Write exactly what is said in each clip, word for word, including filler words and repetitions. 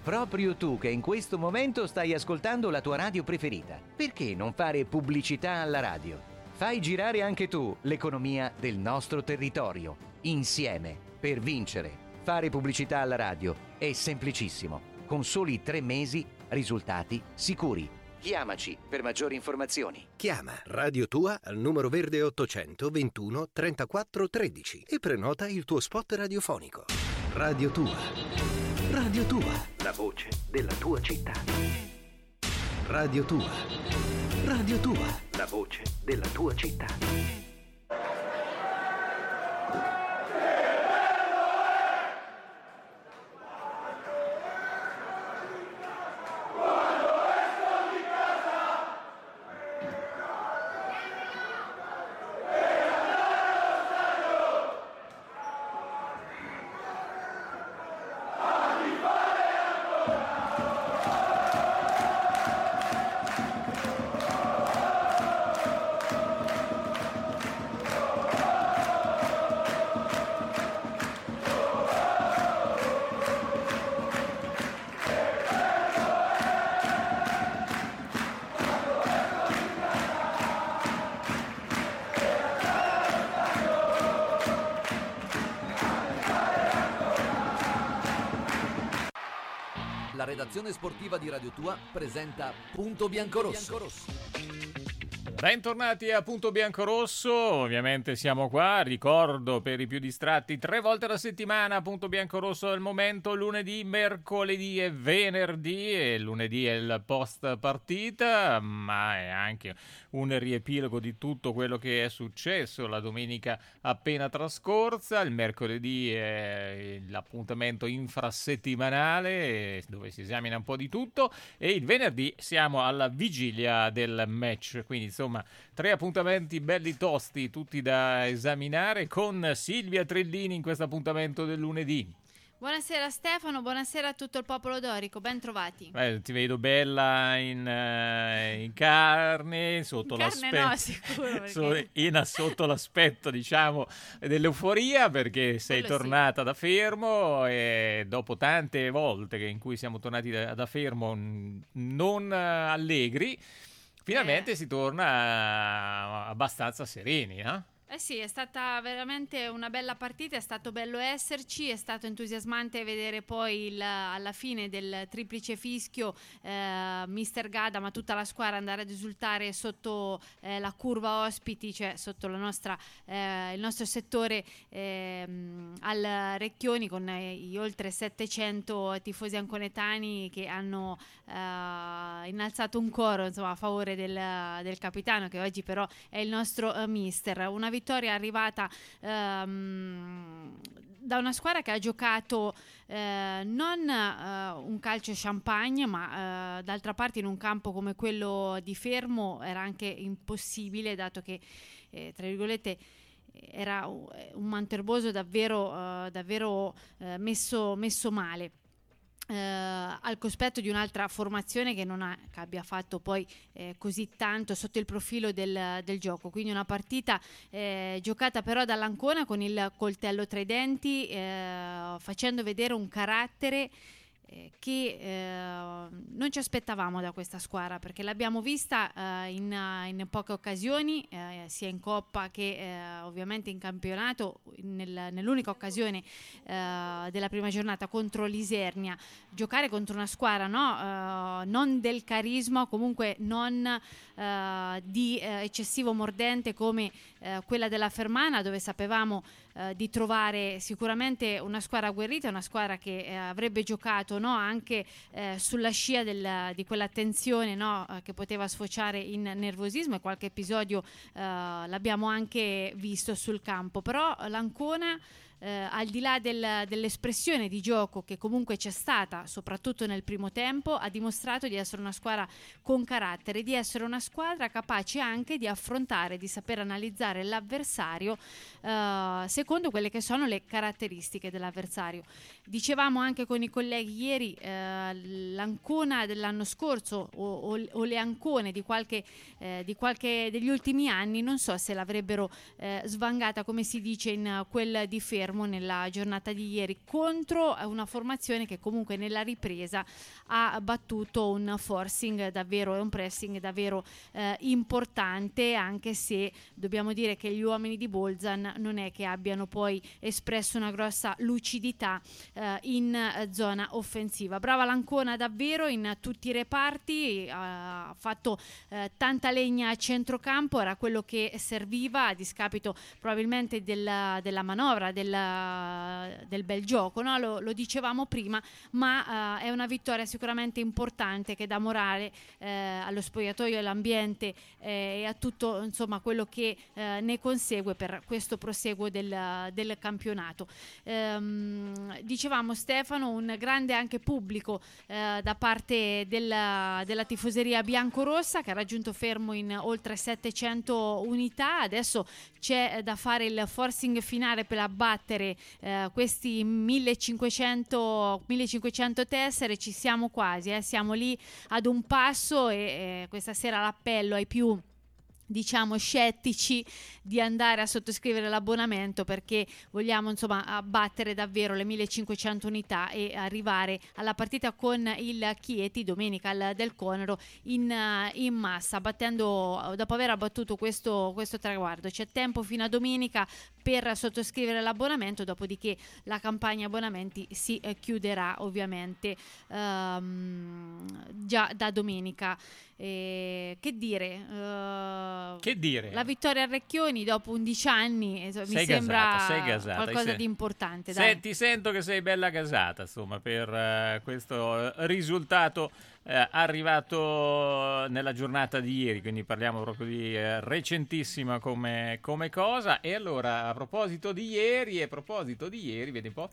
Proprio tu che in questo momento stai ascoltando la tua radio preferita. Perché non fare pubblicità alla radio? Fai girare anche tu l'economia del nostro territorio. Insieme, per vincere. Fare pubblicità alla radio è semplicissimo. Con soli tre mesi, risultati sicuri. Chiamaci per maggiori informazioni. Chiama Radio Tua al numero verde ottocento ventuno trentaquattro tredici e prenota il tuo spot radiofonico. Radio Tua. Radio Tua. La voce della tua città. Radio Tua. Radio Tua. La voce della tua città. La redazione sportiva di Radio Tua presenta Punto Biancorosso. Bentornati a Punto Biancorosso, ovviamente siamo qua, ricordo per i più distratti tre volte alla settimana Punto Biancorosso al momento, lunedì, mercoledì e venerdì, e lunedì è il post partita, ma è anche un riepilogo di tutto quello che è successo la domenica appena trascorsa. Il mercoledì è l'appuntamento infrasettimanale dove si esamina un po' di tutto, e il venerdì siamo alla vigilia del match, quindi insomma tre appuntamenti belli tosti, tutti da esaminare, con Silvia Trellini in questo appuntamento del lunedì. Buonasera Stefano, buonasera a tutto il popolo dorico, ben trovati. Eh, ti vedo bella in, uh, in carne, sotto in carne l'aspetto, no, sicuro, perché... so, in, sotto l'aspetto diciamo dell'euforia, perché sei Quello tornata sì. da Fermo, e dopo tante volte che in cui siamo tornati da, da Fermo non uh, allegri, finalmente eh. si torna abbastanza sereni, no? Eh sì, è stata veramente una bella partita, è stato bello esserci, è stato entusiasmante vedere poi il, alla fine del triplice fischio eh, mister Gada, ma tutta la squadra andare ad esultare sotto eh, la curva ospiti, cioè sotto la nostra, eh, il nostro settore eh, al Recchioni, con eh, gli oltre settecento tifosi anconetani che hanno eh, innalzato un coro, insomma, a favore del, del capitano, che oggi però è il nostro eh, mister. Una vittoria arrivata ehm, da una squadra che ha giocato eh, non eh, un calcio champagne, ma eh, d'altra parte in un campo come quello di Fermo era anche impossibile, dato che eh, tra virgolette era un Manterboso davvero, eh, davvero eh, messo, messo male. Uh, al cospetto di un'altra formazione che non ha, che abbia fatto poi eh, così tanto sotto il profilo del, del gioco, quindi una partita eh, giocata però dall'Ancona con il coltello tra i denti, eh, facendo vedere un carattere eh, che eh, non ci aspettavamo da questa squadra, perché l'abbiamo vista eh, in, in poche occasioni, eh, sia in Coppa che eh, ovviamente in campionato, nel, nell'unica occasione eh, della prima giornata contro l'Isernia. Giocare contro una squadra no, uh, non del carisma, comunque non uh, di uh, eccessivo mordente come uh, quella della Fermana, dove sapevamo uh, di trovare sicuramente una squadra agguerrita, una squadra che uh, avrebbe giocato no, anche uh, sulla scia del, di quella tensione no, uh, che poteva sfociare in nervosismo, e qualche episodio uh, l'abbiamo anche visto sul campo. Però l'Ancona, Eh, al di là del, dell'espressione di gioco che comunque c'è stata soprattutto nel primo tempo, ha dimostrato di essere una squadra con carattere, di essere una squadra capace anche di affrontare, di saper analizzare l'avversario eh, secondo quelle che sono le caratteristiche dell'avversario. Dicevamo anche con i colleghi ieri, eh, l'Ancona dell'anno scorso o, o, o le Ancone di qualche, eh, di qualche degli ultimi anni, non so se l'avrebbero eh, svangata, come si dice, in uh, quel di Fermo. Fermo nella giornata di ieri contro una formazione che comunque nella ripresa ha battuto un forcing davvero e un pressing davvero eh, importante, anche se dobbiamo dire che gli uomini di Bolzan non è che abbiano poi espresso una grossa lucidità eh, in eh, zona offensiva. Brava l'Ancona davvero in tutti i reparti, ha fatto eh, tanta legna a centrocampo, era quello che serviva a discapito probabilmente della, della manovra, della, del bel gioco, no? lo, lo dicevamo prima, ma eh, è una vittoria sicuramente importante che dà morale eh, allo spogliatoio, all'ambiente eh, e a tutto insomma quello che eh, ne consegue per questo proseguo del, del campionato. Ehm, dicevamo Stefano, un grande anche pubblico eh, da parte della, della tifoseria biancorossa che ha raggiunto Fermo in oltre settecento unità. Adesso c'è da fare il forcing finale per abbattere eh, questi millecinquecento tessere, ci siamo quasi, eh. Siamo lì ad un passo e eh, questa sera l'appello ai più diciamo scettici di andare a sottoscrivere l'abbonamento, perché vogliamo insomma abbattere davvero le millecinquecento unità e arrivare alla partita con il Chieti domenica al Del Conero in, in massa, battendo, dopo aver abbattuto questo, questo traguardo. C'è tempo fino a domenica per sottoscrivere l'abbonamento, dopodiché la campagna abbonamenti si eh, chiuderà ovviamente um, già da domenica. Eh, che dire? Uh, che dire? La vittoria a Recchioni dopo undici anni eh, mi sei sembra gasata, sei gasata, qualcosa sei... di importante. Se, dai. Ti sento che sei bella gasata, insomma, per uh, questo risultato uh, arrivato nella giornata di ieri, quindi parliamo proprio di uh, recentissima come, come cosa. E allora, a proposito di ieri, a proposito di ieri, vedi un po'.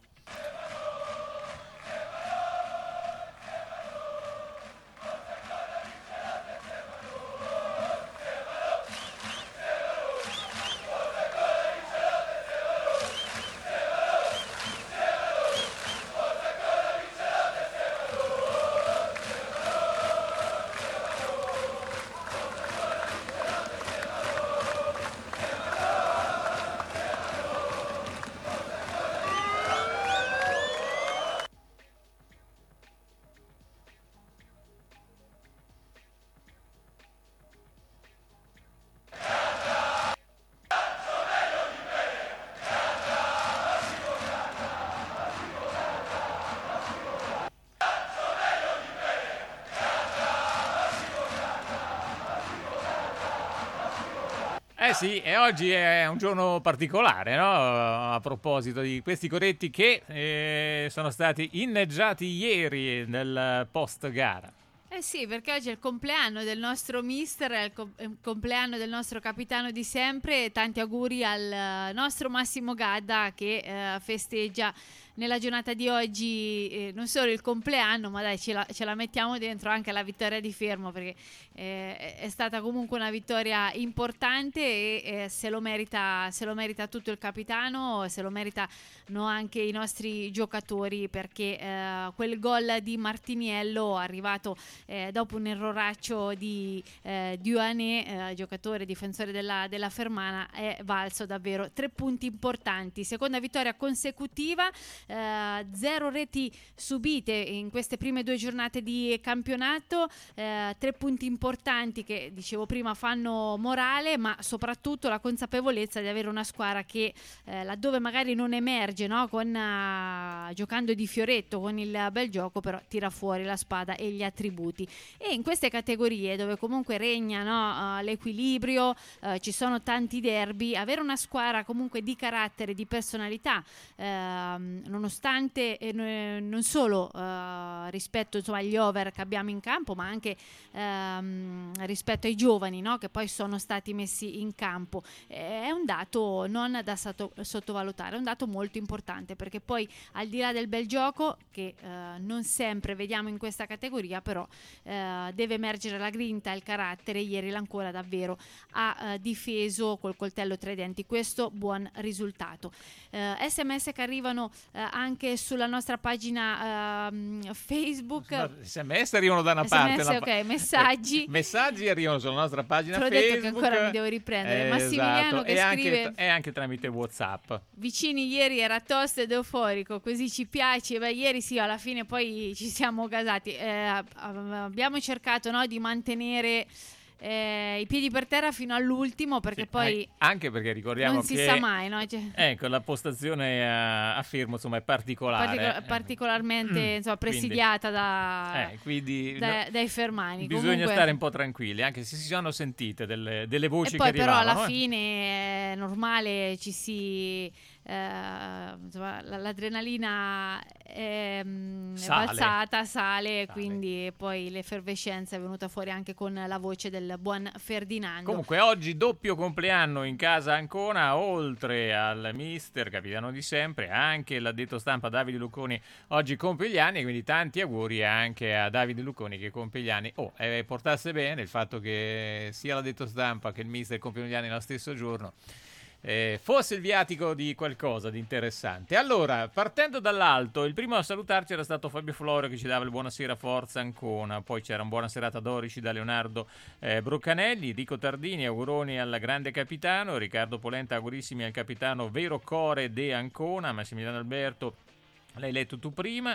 Eh sì, e oggi è un giorno particolare, no? A proposito di questi corretti che eh, sono stati inneggiati ieri nel post gara. Eh sì, perché oggi è il compleanno del nostro mister, è il, com- è il compleanno del nostro capitano di sempre. Tanti auguri al nostro Massimo Gadda che eh, festeggia nella giornata di oggi eh, non solo il compleanno, ma dai, ce la, ce la mettiamo dentro anche la vittoria di Fermo, perché eh, è stata comunque una vittoria importante e eh, se lo merita, se lo merita tutto il capitano, se lo meritano anche i nostri giocatori, perché eh, quel gol di Martiniello arrivato eh, dopo un erroraccio di eh, Duané, eh, giocatore difensore della, della Fermana, è valso davvero tre punti importanti. Seconda vittoria consecutiva. Uh, zero reti subite in queste prime due giornate di campionato, uh, tre punti importanti che dicevo prima fanno morale, ma soprattutto la consapevolezza di avere una squadra che uh, laddove magari non emerge, no? con, uh, giocando di fioretto con il bel gioco, però tira fuori la spada e gli attributi. E in queste categorie dove comunque regna, no? uh, l'equilibrio, uh, ci sono tanti derby, avere una squadra comunque di carattere, di personalità, uh, nonostante eh, non solo eh, rispetto insomma, agli over che abbiamo in campo, ma anche ehm, rispetto ai giovani, no? che poi sono stati messi in campo, è un dato non da sotto, sottovalutare, è un dato molto importante, perché poi al di là del bel gioco che eh, non sempre vediamo in questa categoria, però eh, deve emergere la grinta e il carattere. Ieri l'Ancona davvero ha eh, difeso col coltello tra i denti questo buon risultato. eh, sms che arrivano eh, anche sulla nostra pagina eh, Facebook. S M S arrivano da una S M S, parte. ok, messaggi. Eh, messaggi arrivano sulla nostra pagina Te l'ho Facebook. detto che ancora mi devo riprendere. Eh, Massimiliano esatto. che e scrive... Anche, e anche tramite WhatsApp. Vicini, ieri era tosto ed euforico, così ci piace. Beh, ieri sì, alla fine poi ci siamo gasati. Eh, abbiamo cercato, no, di mantenere eh, i piedi per terra fino all'ultimo, perché Sì, poi anche perché ricordiamo non si che sa mai, no? Cioè, ecco, la postazione a, a Fermo insomma è particolare, partico- particolarmente Mm. insomma, Quindi- presidiata da, eh, quindi da- no, dai fermani. bisogna Comunque- stare un po' tranquilli, anche se si sono sentite delle, delle voci E poi che però arrivavano. alla eh. fine è normale, ci si eh, insomma, l- l'adrenalina è, mm, è Sale. balzata, sale, Sale. quindi poi l'effervescenza è venuta fuori anche con la voce del buon Ferdinando. Comunque oggi doppio compleanno in casa Ancona, oltre al mister capitano di sempre, anche l'addetto stampa Davide Lucconi oggi compie gli anni, quindi tanti auguri anche a Davide Lucconi che compie gli anni. Oh, eh, portasse bene il fatto che sia l'addetto stampa che il mister compiono gli anni nello stesso giorno. Eh, fosse il viatico di qualcosa di interessante. Allora, partendo dall'alto, il primo a salutarci era stato Fabio Florio che ci dava il buonasera forza Ancona, poi c'era un buona serata Dorici da Leonardo eh, Broccanelli, Rico Tardini, auguroni al grande capitano, Riccardo Polenta augurissimi al capitano Vero Core de Ancona, Massimiliano Alberto l'hai letto tu prima,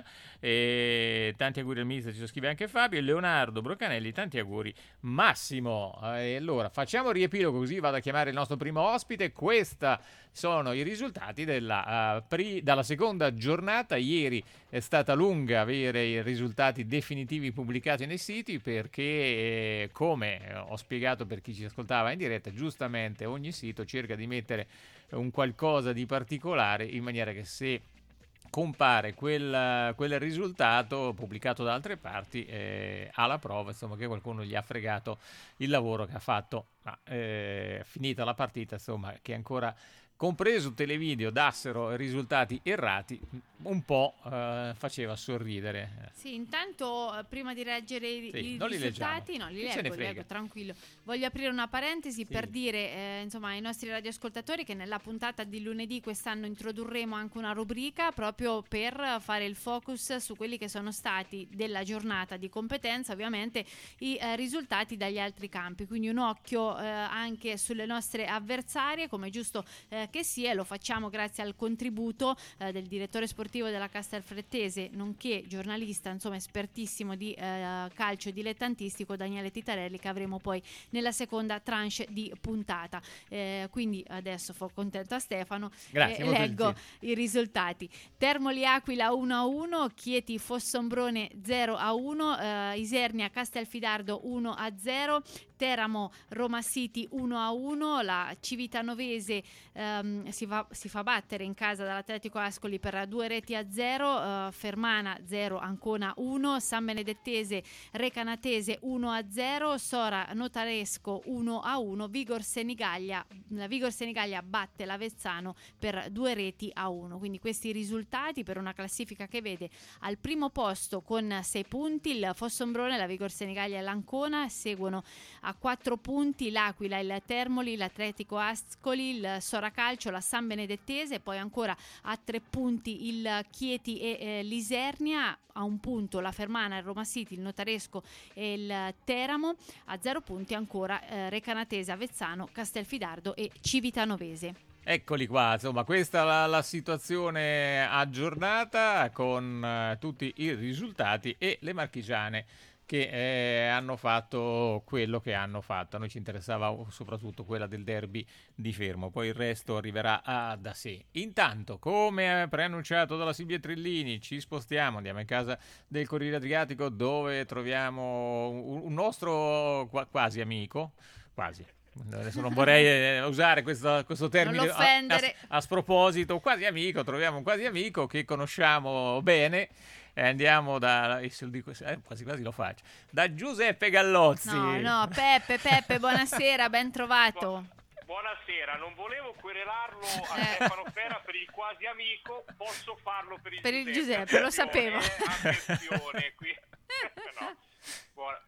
e tanti auguri al mister, ci lo scrive anche Fabio, e Leonardo Broccanelli, tanti auguri Massimo. E allora facciamo il riepilogo, così vado a chiamare il nostro primo ospite. Questi sono i risultati della, uh, pri- dalla seconda giornata. Ieri è stata lunga avere i risultati definitivi pubblicati nei siti perché, eh, come ho spiegato per chi ci ascoltava in diretta, giustamente ogni sito cerca di mettere un qualcosa di particolare in maniera che se compare quel, quel risultato pubblicato da altre parti eh, alla prova insomma che qualcuno gli ha fregato il lavoro che ha fatto, ma eh, finita la partita insomma che ancora compreso televideo dassero risultati errati un po' eh, faceva sorridere. Sì, intanto eh, prima di leggere i, Sì, i non li risultati, leggiamo. no, li Chi se ne leggo, li frega? leggo, tranquillo. Voglio aprire una parentesi Sì. per dire eh, insomma ai nostri radioascoltatori che nella puntata di lunedì quest'anno introdurremo anche una rubrica proprio per fare il focus su quelli che sono stati della giornata di competenza, ovviamente i eh, risultati dagli altri campi, quindi un occhio eh, anche sulle nostre avversarie, come è giusto eh, che sia, e lo facciamo grazie al contributo eh, del direttore sportivo della Castelfrattese, nonché giornalista insomma espertissimo di eh, calcio dilettantistico, Daniele Titarelli, che avremo poi nella seconda tranche di puntata. Eh, quindi adesso fo contenta Stefano. Grazie, eh, molto leggo gentile. i risultati. Termoli Aquila uno a uno, Chieti Fossombrone zero a uno, eh, Isernia Castelfidardo uno a zero, Teramo Roma City uno a uno, la Civitanovese ehm, si, va, si fa battere in casa dall'Atletico Ascoli per due reti a zero, eh, Fermana zero, Ancona uno, San Benedettese Recanatese uno a zero, Sora Notaresco uno a uno, Vigor Senigallia, la Vigor Senigallia batte l'Avezzano per due reti a uno. Quindi questi risultati per una classifica che vede al primo posto con sei punti il Fossombrone, la Vigor Senigallia e l'Ancona, seguono a quattro punti l'Aquila, il Termoli, l'Atletico Ascoli, il Sora Calcio, la San Benedettese, poi ancora a tre punti il Chieti e eh, l'Isernia, a un punto la Fermana, il Roma City, il Notaresco e il Teramo, a zero punti ancora eh, Recanatese, Avezzano, Castelfidardo e Civitanovese. Eccoli qua, insomma, questa è la, la situazione aggiornata con eh, tutti i risultati e le marchigiane che eh, hanno fatto quello che hanno fatto. A noi ci interessava soprattutto quella del derby di Fermo, poi il resto arriverà a, da sé. Intanto, come preannunciato dalla Silvia Trillini, ci spostiamo, andiamo in casa del Corriere Adriatico dove troviamo un, un nostro qua, quasi amico, quasi. Adesso non vorrei usare questo, questo termine Non l'offendere. a, a, a sproposito, quasi amico, troviamo un quasi amico che conosciamo bene. E andiamo da eh, quasi quasi lo faccio da Giuseppe Gallozzi. No, no, Peppe, Peppe, buonasera, ben trovato. Buonasera, non volevo querelarlo a Eh. Stefano Fera per il quasi amico, posso farlo per il Per il Giuseppe. Giuseppe, lo Attenzione, sapevo. Attenzione, qui. No. Buona, buona, buona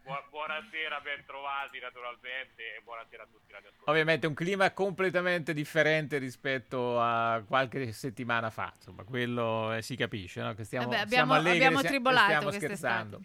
buonasera, ben trovati naturalmente e buonasera a tutti i radioascoltatori. Ovviamente un clima completamente differente rispetto a qualche settimana fa, insomma, quello eh, si capisce, no? Che stiamo, Vabbè, siamo abbiamo, allegri, abbiamo stia- tribolato stiamo quest'estate. scherzando.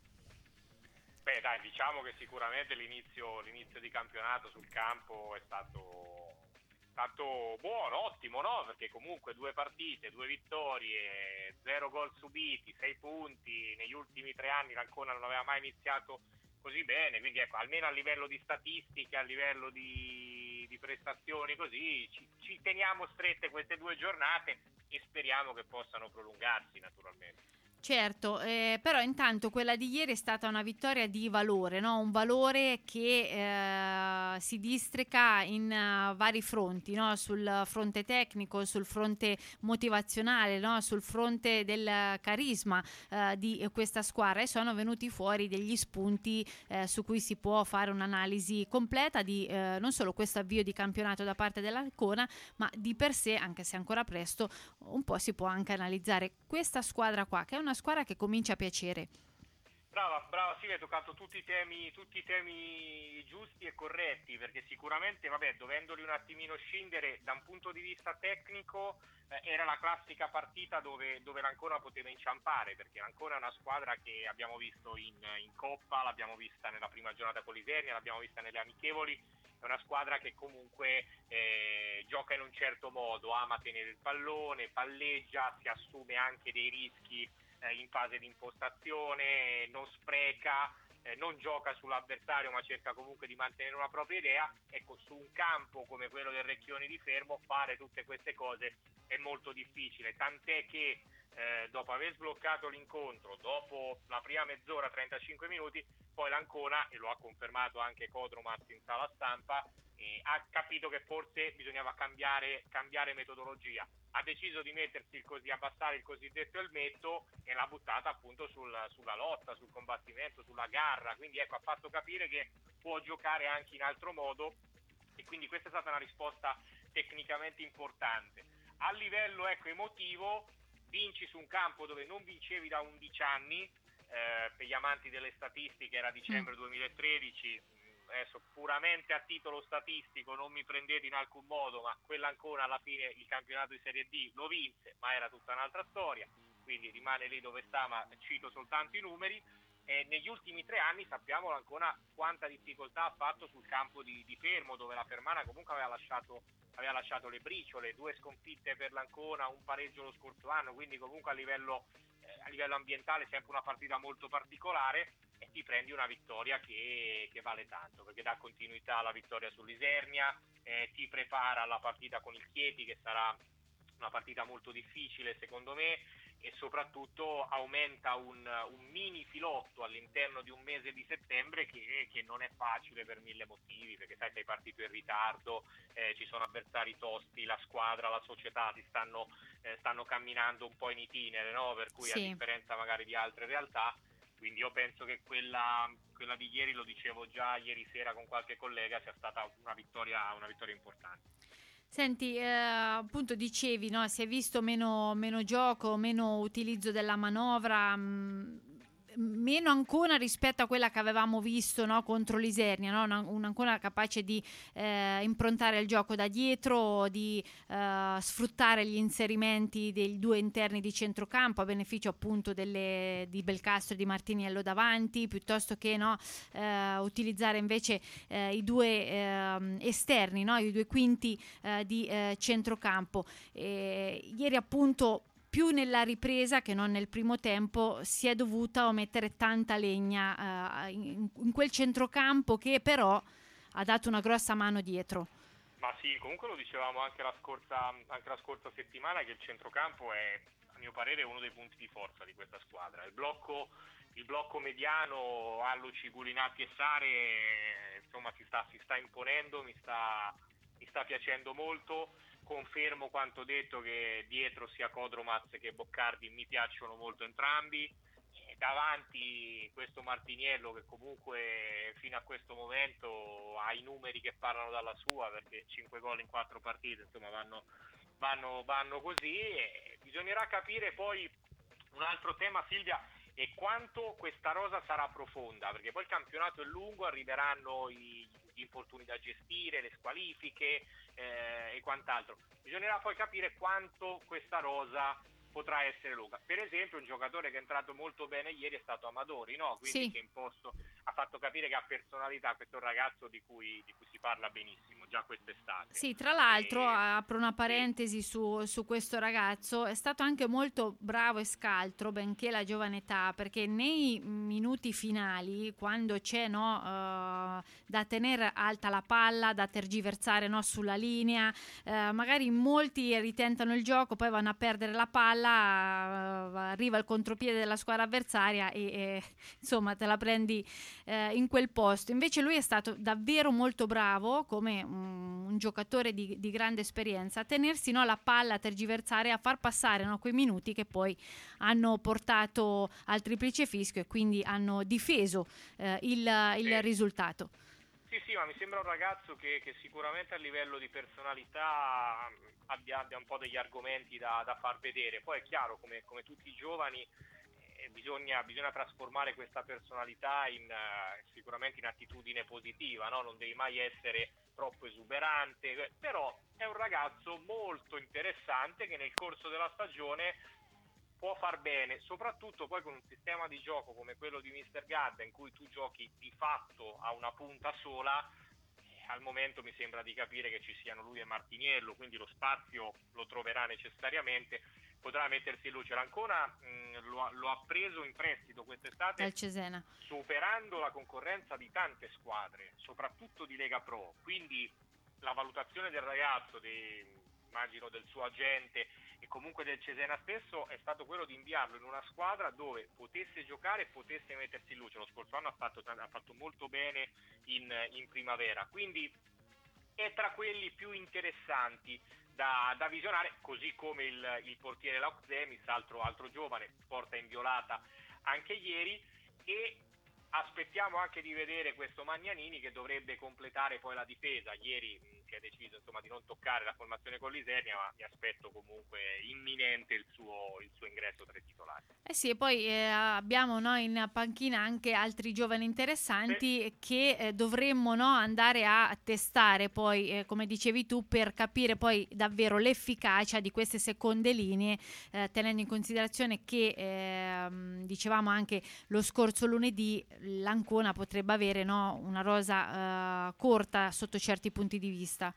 Beh dai, diciamo che sicuramente l'inizio, l'inizio di campionato sul campo è stato, stato buono, ottimo, no? Perché comunque due partite, due vittorie, zero gol subiti, sei punti, negli ultimi tre anni l'Ancona non aveva mai iniziato così bene, quindi ecco, almeno a livello di statistiche, a livello di, di prestazioni così, ci, ci teniamo strette queste due giornate e speriamo che possano prolungarsi naturalmente. Certo, eh, però intanto quella di ieri è stata una vittoria di valore, no? Un valore che eh, si districa in uh, vari fronti, no? Sul fronte tecnico, sul fronte motivazionale, no? Sul fronte del carisma eh, di questa squadra, e sono venuti fuori degli spunti eh, su cui si può fare un'analisi completa di eh, non solo questo avvio di campionato da parte dell'Ancona, ma di per sé, anche se ancora presto, un po' si può anche analizzare questa squadra qua, che è una squadra che comincia a piacere. Brava, brava, sì, hai toccato tutti i temi, tutti i temi giusti e corretti, perché sicuramente, vabbè, dovendoli un attimino scindere da un punto di vista tecnico, eh, era la classica partita dove, dove l'Ancona poteva inciampare, perché l'Ancona è una squadra che abbiamo visto in, in Coppa, l'abbiamo vista nella prima giornata con l'Isernia, l'abbiamo vista nelle amichevoli. È una squadra che comunque eh, gioca in un certo modo, ama tenere il pallone, palleggia, si assume anche dei rischi eh, in fase di impostazione, non spreca, eh, non gioca sull'avversario ma cerca comunque di mantenere una propria idea. Ecco, su un campo come quello del Recchioni di Fermo fare tutte queste cose è molto difficile, tant'è che eh, dopo aver sbloccato l'incontro, dopo la prima mezz'ora, trentacinque minuti, poi l'Ancona, e lo ha confermato anche Codromas in sala stampa, eh, ha capito che forse bisognava cambiare, cambiare metodologia. Ha deciso di mettersi il così, abbassare il cosiddetto elmetto e l'ha buttata appunto sul, sulla lotta, sul combattimento, sulla garra. Quindi ecco, ha fatto capire che può giocare anche in altro modo, e quindi questa è stata una risposta tecnicamente importante. A livello ecco, emotivo, vinci su un campo dove non vincevi da undici anni, eh, per gli amanti delle statistiche era dicembre duemilatredici, adesso puramente a titolo statistico non mi prendete in alcun modo, ma quella ancora alla fine il campionato di Serie D lo vinse, ma era tutta un'altra storia, quindi rimane lì dove sta, ma cito soltanto i numeri. E negli ultimi tre anni sappiamo ancora quanta difficoltà ha fatto sul campo di, di Fermo, dove la Fermana comunque aveva lasciato, aveva lasciato le briciole, due sconfitte per l'Ancona, un pareggio lo scorso anno, quindi comunque a livello, eh, a livello ambientale sempre una partita molto particolare, e ti prendi una vittoria che, che vale tanto, perché dà continuità alla vittoria sull'Isernia, eh, ti prepara alla partita con il Chieti, che sarà una partita molto difficile secondo me, e soprattutto aumenta un, un mini filotto all'interno di un mese di settembre che, che non è facile per mille motivi, perché sai, sei partito in ritardo, eh, ci sono avversari tosti, la squadra, la società si stanno, eh, stanno camminando un po' in itinere, no? Per cui sì, a differenza magari di altre realtà, quindi io penso che quella, quella di ieri, lo dicevo già ieri sera con qualche collega, sia stata una vittoria, una vittoria importante. Senti, eh, appunto dicevi, no, si è visto meno, meno gioco, meno utilizzo della manovra, mh, meno Ancona rispetto a quella che avevamo visto, no, contro l'Isernia, no? Una, un Ancona capace di eh, improntare il gioco da dietro, di eh, sfruttare gli inserimenti dei due interni di centrocampo a beneficio appunto delle, di Belcastro e di Martiniello davanti, piuttosto che no, eh, utilizzare invece eh, i due eh, esterni, no? I due quinti eh, di eh, centrocampo. E, ieri appunto, più nella ripresa che non nel primo tempo, si è dovuta mettere tanta legna uh, in, in quel centrocampo, che però ha dato una grossa mano dietro. Ma sì, comunque lo dicevamo anche la scorsa, anche la scorsa settimana, che il centrocampo è, a mio parere, uno dei punti di forza di questa squadra. Il blocco, il blocco mediano, Alluci, Gulinatti e Sare, insomma, si sta, si sta imponendo, mi sta, mi sta piacendo molto. Confermo quanto detto, che dietro sia Codromas che Boccardi mi piacciono molto entrambi, e davanti questo Martiniello, che comunque fino a questo momento ha i numeri che parlano dalla sua, perché cinque gol in quattro partite, insomma vanno, vanno, vanno così, e bisognerà capire poi un altro tema, Silvia, e quanto questa rosa sarà profonda, perché poi il campionato è lungo, arriveranno i, gli infortuni da gestire, le squalifiche eh, e quant'altro. Bisognerà poi capire quanto questa rosa potrà essere lunga. Per esempio, un giocatore che è entrato molto bene ieri è stato Amadori, no? Quindi sì. che imposto, ha fatto capire che ha personalità, questo è un ragazzo di cui, di cui si parla benissimo già quest'estate. Sì, tra l'altro, e... apro una parentesi sì. su, su questo ragazzo, è stato anche molto bravo e scaltro, benché la giovane età, perché nei minuti finali, quando c'è no, uh, da tenere alta la palla, da tergiversare no, sulla linea, uh, magari molti ritentano il gioco, poi vanno a perdere la palla, uh, arriva il contropiede della squadra avversaria e, e insomma te la prendi uh, in quel posto. Invece lui è stato davvero molto bravo, come un, un giocatore di, di grande esperienza, a tenersi no, la palla, a tergiversare, a far passare no, quei minuti che poi hanno portato al triplice fischio e quindi hanno difeso eh, il, il sì. risultato. Sì, sì, ma mi sembra un ragazzo che, che sicuramente a livello di personalità abbia, abbia un po' degli argomenti da, da far vedere. Poi è chiaro, come, come tutti i giovani, eh, bisogna, bisogna trasformare questa personalità in, uh, sicuramente in attitudine positiva, no? Non devi mai essere troppo esuberante, però è un ragazzo molto interessante che nel corso della stagione può far bene, soprattutto poi con un sistema di gioco come quello di mister Gadda, in cui tu giochi di fatto a una punta sola. Al momento mi sembra di capire che ci siano lui e Martiniello, quindi lo spazio lo troverà necessariamente, potrà mettersi in luce. L'Ancona mh, lo, ha, lo ha preso in prestito quest'estate dal Cesena, superando la concorrenza di tante squadre, soprattutto di Lega Pro, quindi la valutazione del ragazzo, di, immagino del suo agente e comunque del Cesena stesso, è stato quello di inviarlo in una squadra dove potesse giocare e potesse mettersi in luce. Lo scorso anno ha fatto, ha fatto molto bene in, in primavera, quindi è tra quelli più interessanti da, da visionare, così come il, il portiere Lauxemis, altro, altro giovane, porta inviolata anche ieri, e aspettiamo anche di vedere questo Magnanini che dovrebbe completare poi la difesa. Ieri mh, si è deciso insomma di non toccare la formazione con l'Isernia, ma mi aspetto comunque imminente il suo, il suo ingresso tra i titolari. Eh sì, e poi eh, abbiamo no, in panchina anche altri giovani interessanti sì. che eh, dovremmo no, andare a testare poi, eh, come dicevi tu, per capire poi davvero l'efficacia di queste seconde linee, eh, tenendo in considerazione che eh, dicevamo anche lo scorso lunedì l'Ancona potrebbe avere no, una rosa uh, corta sotto certi punti di vista.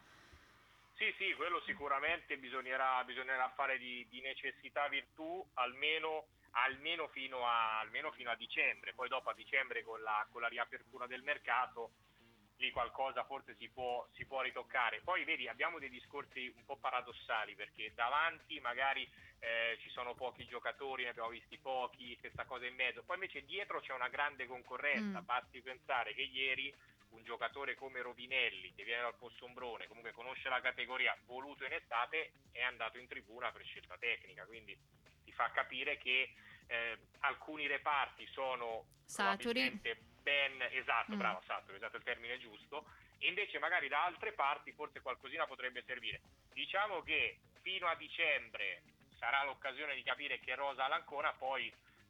Sì, sì, quello sicuramente bisognerà, bisognerà fare di, di necessità virtù almeno, almeno, fino a, almeno fino a dicembre. Poi dopo a dicembre con la, con la riapertura del mercato lì qualcosa forse si può, si può ritoccare. Poi vedi, abbiamo dei discorsi un po' paradossali, perché davanti magari eh, ci sono pochi giocatori, ne abbiamo visti pochi, stessa cosa in mezzo, poi invece dietro c'è una grande concorrenza. Mm. Basti pensare che ieri un giocatore come Rovinelli, che viene dal Possombrone, comunque conosce la categoria, voluto in estate, è andato in tribuna per scelta tecnica, quindi ti fa capire che eh, alcuni reparti sono saturi, ben, esatto, mm. bravo, saturi, esatto il termine giusto, e invece magari da altre parti forse qualcosina potrebbe servire. Diciamo che fino a dicembre sarà l'occasione di capire che rosa ha l'Ancona. Poi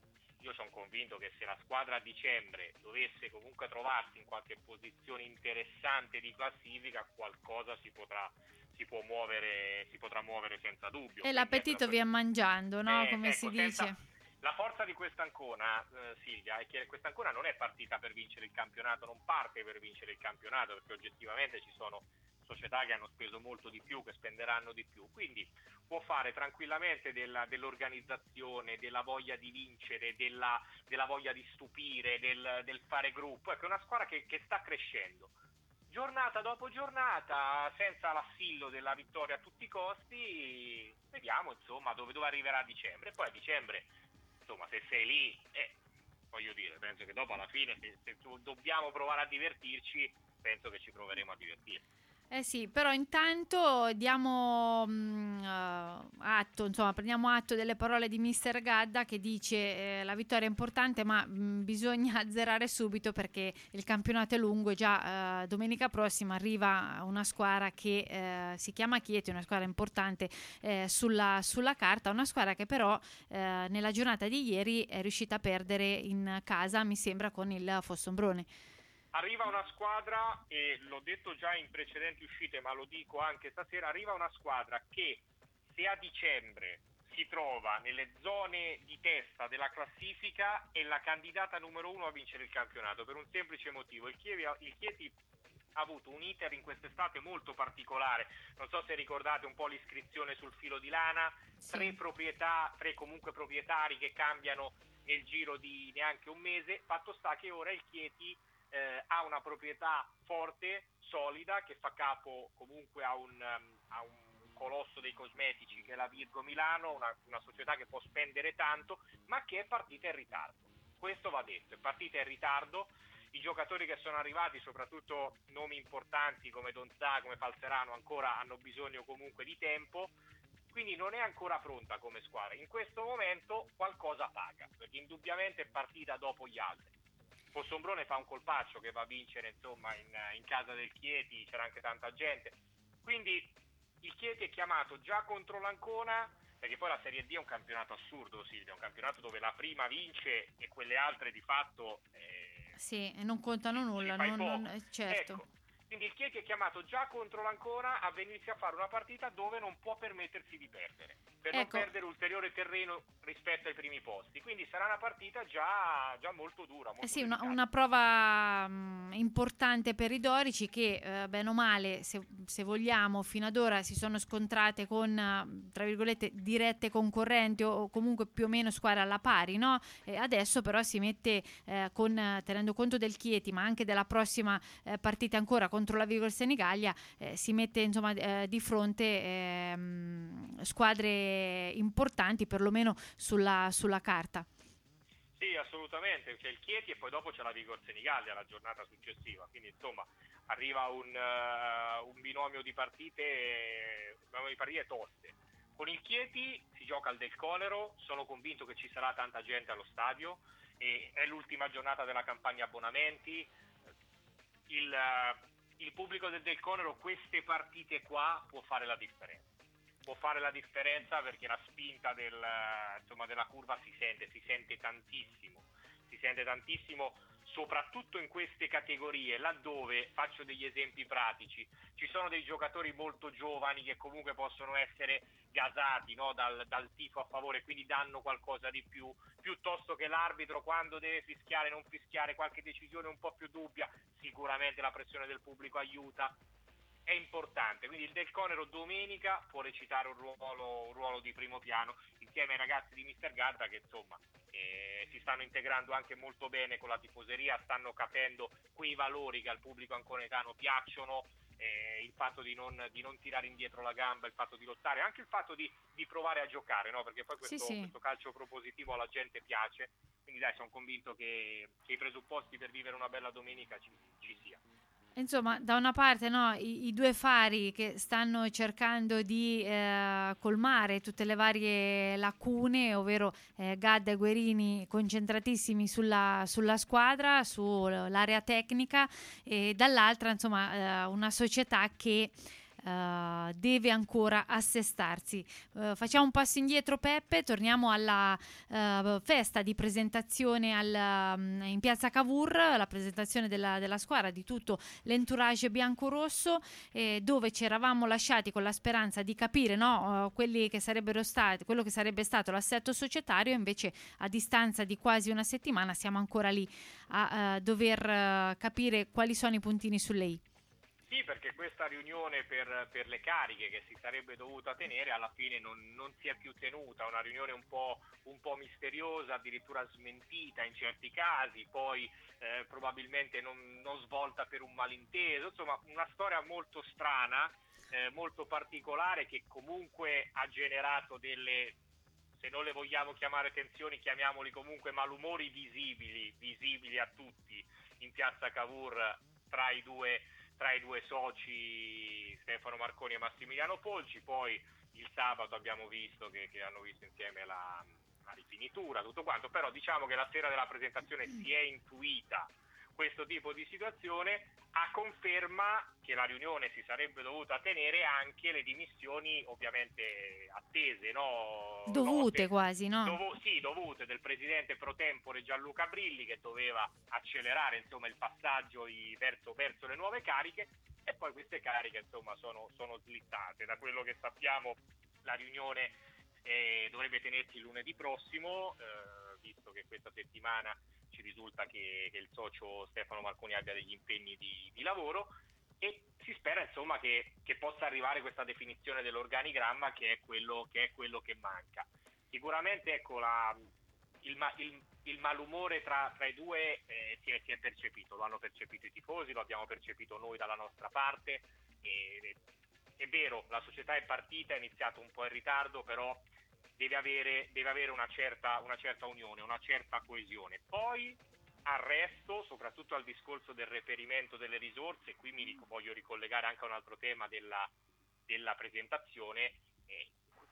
io sono convinto che se la squadra a dicembre dovesse comunque trovarsi in qualche posizione interessante di classifica, qualcosa si potrà si può muovere, si potrà muovere senza dubbio. E quindi l'appetito via mangiando, no? Eh, Come ecco, si dice. Senza... La forza di quest'Ancona, eh, Silvia, è che quest'Ancona non è partita per vincere il campionato, non parte per vincere il campionato, perché oggettivamente ci sono società che hanno speso molto di più, che spenderanno di più, quindi può fare tranquillamente della, dell'organizzazione, della voglia di vincere, della, della voglia di stupire, del, del fare gruppo. Ecco, è una squadra che, che sta crescendo. Giornata dopo giornata, senza l'assillo della vittoria a tutti i costi, vediamo insomma dove, dove arriverà a dicembre. Poi a dicembre, insomma, se sei lì, eh, voglio dire, penso che dopo alla fine, se, se dobbiamo provare a divertirci, penso che ci proveremo a divertire. Eh sì, però intanto diamo mh, uh, atto, insomma, prendiamo atto delle parole di mister Gadda che dice eh, la vittoria è importante, ma mh, bisogna azzerare subito perché il campionato è lungo e già uh, domenica prossima arriva una squadra che uh, si chiama Chieti, una squadra importante eh, sulla, sulla carta, una squadra che però eh, nella giornata di ieri è riuscita a perdere in casa, mi sembra, con il Fossombrone. Arriva una squadra, e l'ho detto già in precedenti uscite, ma lo dico anche stasera, arriva una squadra che se a dicembre si trova nelle zone di testa della classifica è la candidata numero uno a vincere il campionato, per un semplice motivo. Il Chieti, il Chieti ha avuto un iter in quest'estate molto particolare, non so se ricordate un po' l'iscrizione sul filo di lana, sì. tre proprietà, tre comunque proprietari che cambiano nel giro di neanche un mese. Fatto sta che ora il Chieti Eh, ha una proprietà forte, solida, che fa capo comunque a un, um, a un colosso dei cosmetici che è la Virgo Milano, una, una società che può spendere tanto, ma che è partita in ritardo. Questo va detto, è partita in ritardo. I giocatori che sono arrivati, soprattutto nomi importanti come Donzà, come Falzerano, ancora hanno bisogno comunque di tempo, quindi non è ancora pronta come squadra. In questo momento qualcosa paga, perché indubbiamente è partita dopo gli altri. Fossombrone fa un colpaccio che va a vincere, insomma, in, in casa del Chieti, c'era anche tanta gente, quindi il Chieti è chiamato già contro l'Ancona, perché poi la Serie D è un campionato assurdo, Silvia, è un campionato dove la prima vince e quelle altre di fatto eh, sì, non contano nulla, non, non, certo. Ecco, quindi il Chieti è chiamato già contro l'Ancona a venirsi a fare una partita dove non può permettersi di perdere, per ecco. non perdere ulteriore terreno rispetto ai primi posti, quindi sarà una partita già, già molto dura, molto eh sì, una, delicata. una prova mh, importante per i dorici che eh, bene o male, se, se vogliamo, fino ad ora si sono scontrate con tra virgolette dirette concorrenti o, o comunque più o meno squadre alla pari, no? E adesso però si mette eh, con, tenendo conto del Chieti ma anche della prossima eh, partita ancora contro la Vigor Senigallia, eh, si mette insomma eh, di fronte eh, squadre importanti perlomeno sulla, sulla carta. Sì, assolutamente, c'è il Chieti e poi dopo c'è la Vigor Senigallia la giornata successiva, quindi insomma arriva un, uh, un binomio di partite un binomio di partite toste. Con il Chieti si gioca al Del Conero, sono convinto che ci sarà tanta gente allo stadio, e è l'ultima giornata della campagna abbonamenti. Il, uh, il pubblico del Del Conero queste partite qua può fare la differenza. Può fare la differenza perché la spinta del, insomma, della curva si sente, si sente tantissimo, si sente tantissimo soprattutto in queste categorie, laddove, faccio degli esempi pratici, ci sono dei giocatori molto giovani che comunque possono essere gasati, no, dal, dal tifo a favore, quindi danno qualcosa di più, piuttosto che l'arbitro quando deve fischiare, non fischiare, qualche decisione un po' più dubbia, sicuramente la pressione del pubblico aiuta. È importante, quindi il Del Conero domenica può recitare un ruolo, un ruolo di primo piano insieme ai ragazzi di mister Gadda che insomma eh, si stanno integrando anche molto bene con la tifoseria, stanno capendo quei valori che al pubblico anconetano piacciono, eh, il fatto di non, di non tirare indietro la gamba, il fatto di lottare, anche il fatto di, di provare a giocare, no? Perché poi questo, sì, sì. questo calcio propositivo alla gente piace, quindi dai, sono convinto che, che i presupposti per vivere una bella domenica ci, ci siano. Insomma, da una parte no, i, i due fari che stanno cercando di eh, colmare tutte le varie lacune, ovvero eh, Gadda e Guerini concentratissimi sulla, sulla squadra, sull'area tecnica, e dall'altra insomma eh, una società che Uh, deve ancora assestarsi. Uh, facciamo un passo indietro, Peppe, torniamo alla uh, festa di presentazione al, um, in piazza Cavour, la presentazione della, della squadra, di tutto l'entourage bianco-rosso, eh, dove ci eravamo lasciati con la speranza di capire no, uh, quelli che sarebbero stati, quello che sarebbe stato l'assetto societario. Invece a distanza di quasi una settimana siamo ancora lì a uh, dover uh, capire quali sono i puntini sulle i. Sì, perché questa riunione per, per le cariche che si sarebbe dovuta tenere alla fine non, non si è più tenuta, una riunione un po', un po' misteriosa, addirittura smentita in certi casi, poi eh, probabilmente non, non svolta per un malinteso, insomma una storia molto strana, eh, molto particolare, che comunque ha generato delle, se non le vogliamo chiamare tensioni, chiamiamoli comunque malumori visibili, visibili a tutti in piazza Cavour tra i due tra i due soci Stefano Marconi e Massimiliano Polci. Poi il sabato abbiamo visto che, che hanno visto insieme la, la rifinitura, tutto quanto, però diciamo che la sera della presentazione si è intuita questo tipo di situazione, a conferma che la riunione si sarebbe dovuta tenere anche le dimissioni ovviamente attese, no? Dovute Note, quasi, no? Dovu- sì, dovute del presidente pro tempore Gianluca Brilli, che doveva accelerare insomma il passaggio i- verso, verso le nuove cariche, e poi queste cariche insomma sono, sono slittate. Da quello che sappiamo la riunione eh, dovrebbe tenersi lunedì prossimo, eh, visto che questa settimana ci risulta che, che il socio Stefano Marconi abbia degli impegni di, di lavoro, e si spera insomma che, che possa arrivare questa definizione dell'organigramma, che è quello che, è quello che manca. Sicuramente ecco la, il, il, il malumore tra, tra i due eh, si, è, si è percepito, lo hanno percepito i tifosi, lo abbiamo percepito noi dalla nostra parte. E, è vero, la società è partita, è iniziato un po' in ritardo, però deve avere, deve avere una certa, una certa unione, una certa coesione. Poi al resto, soprattutto al discorso del reperimento delle risorse, qui mi ric- voglio ricollegare anche a un altro tema della, della presentazione, eh,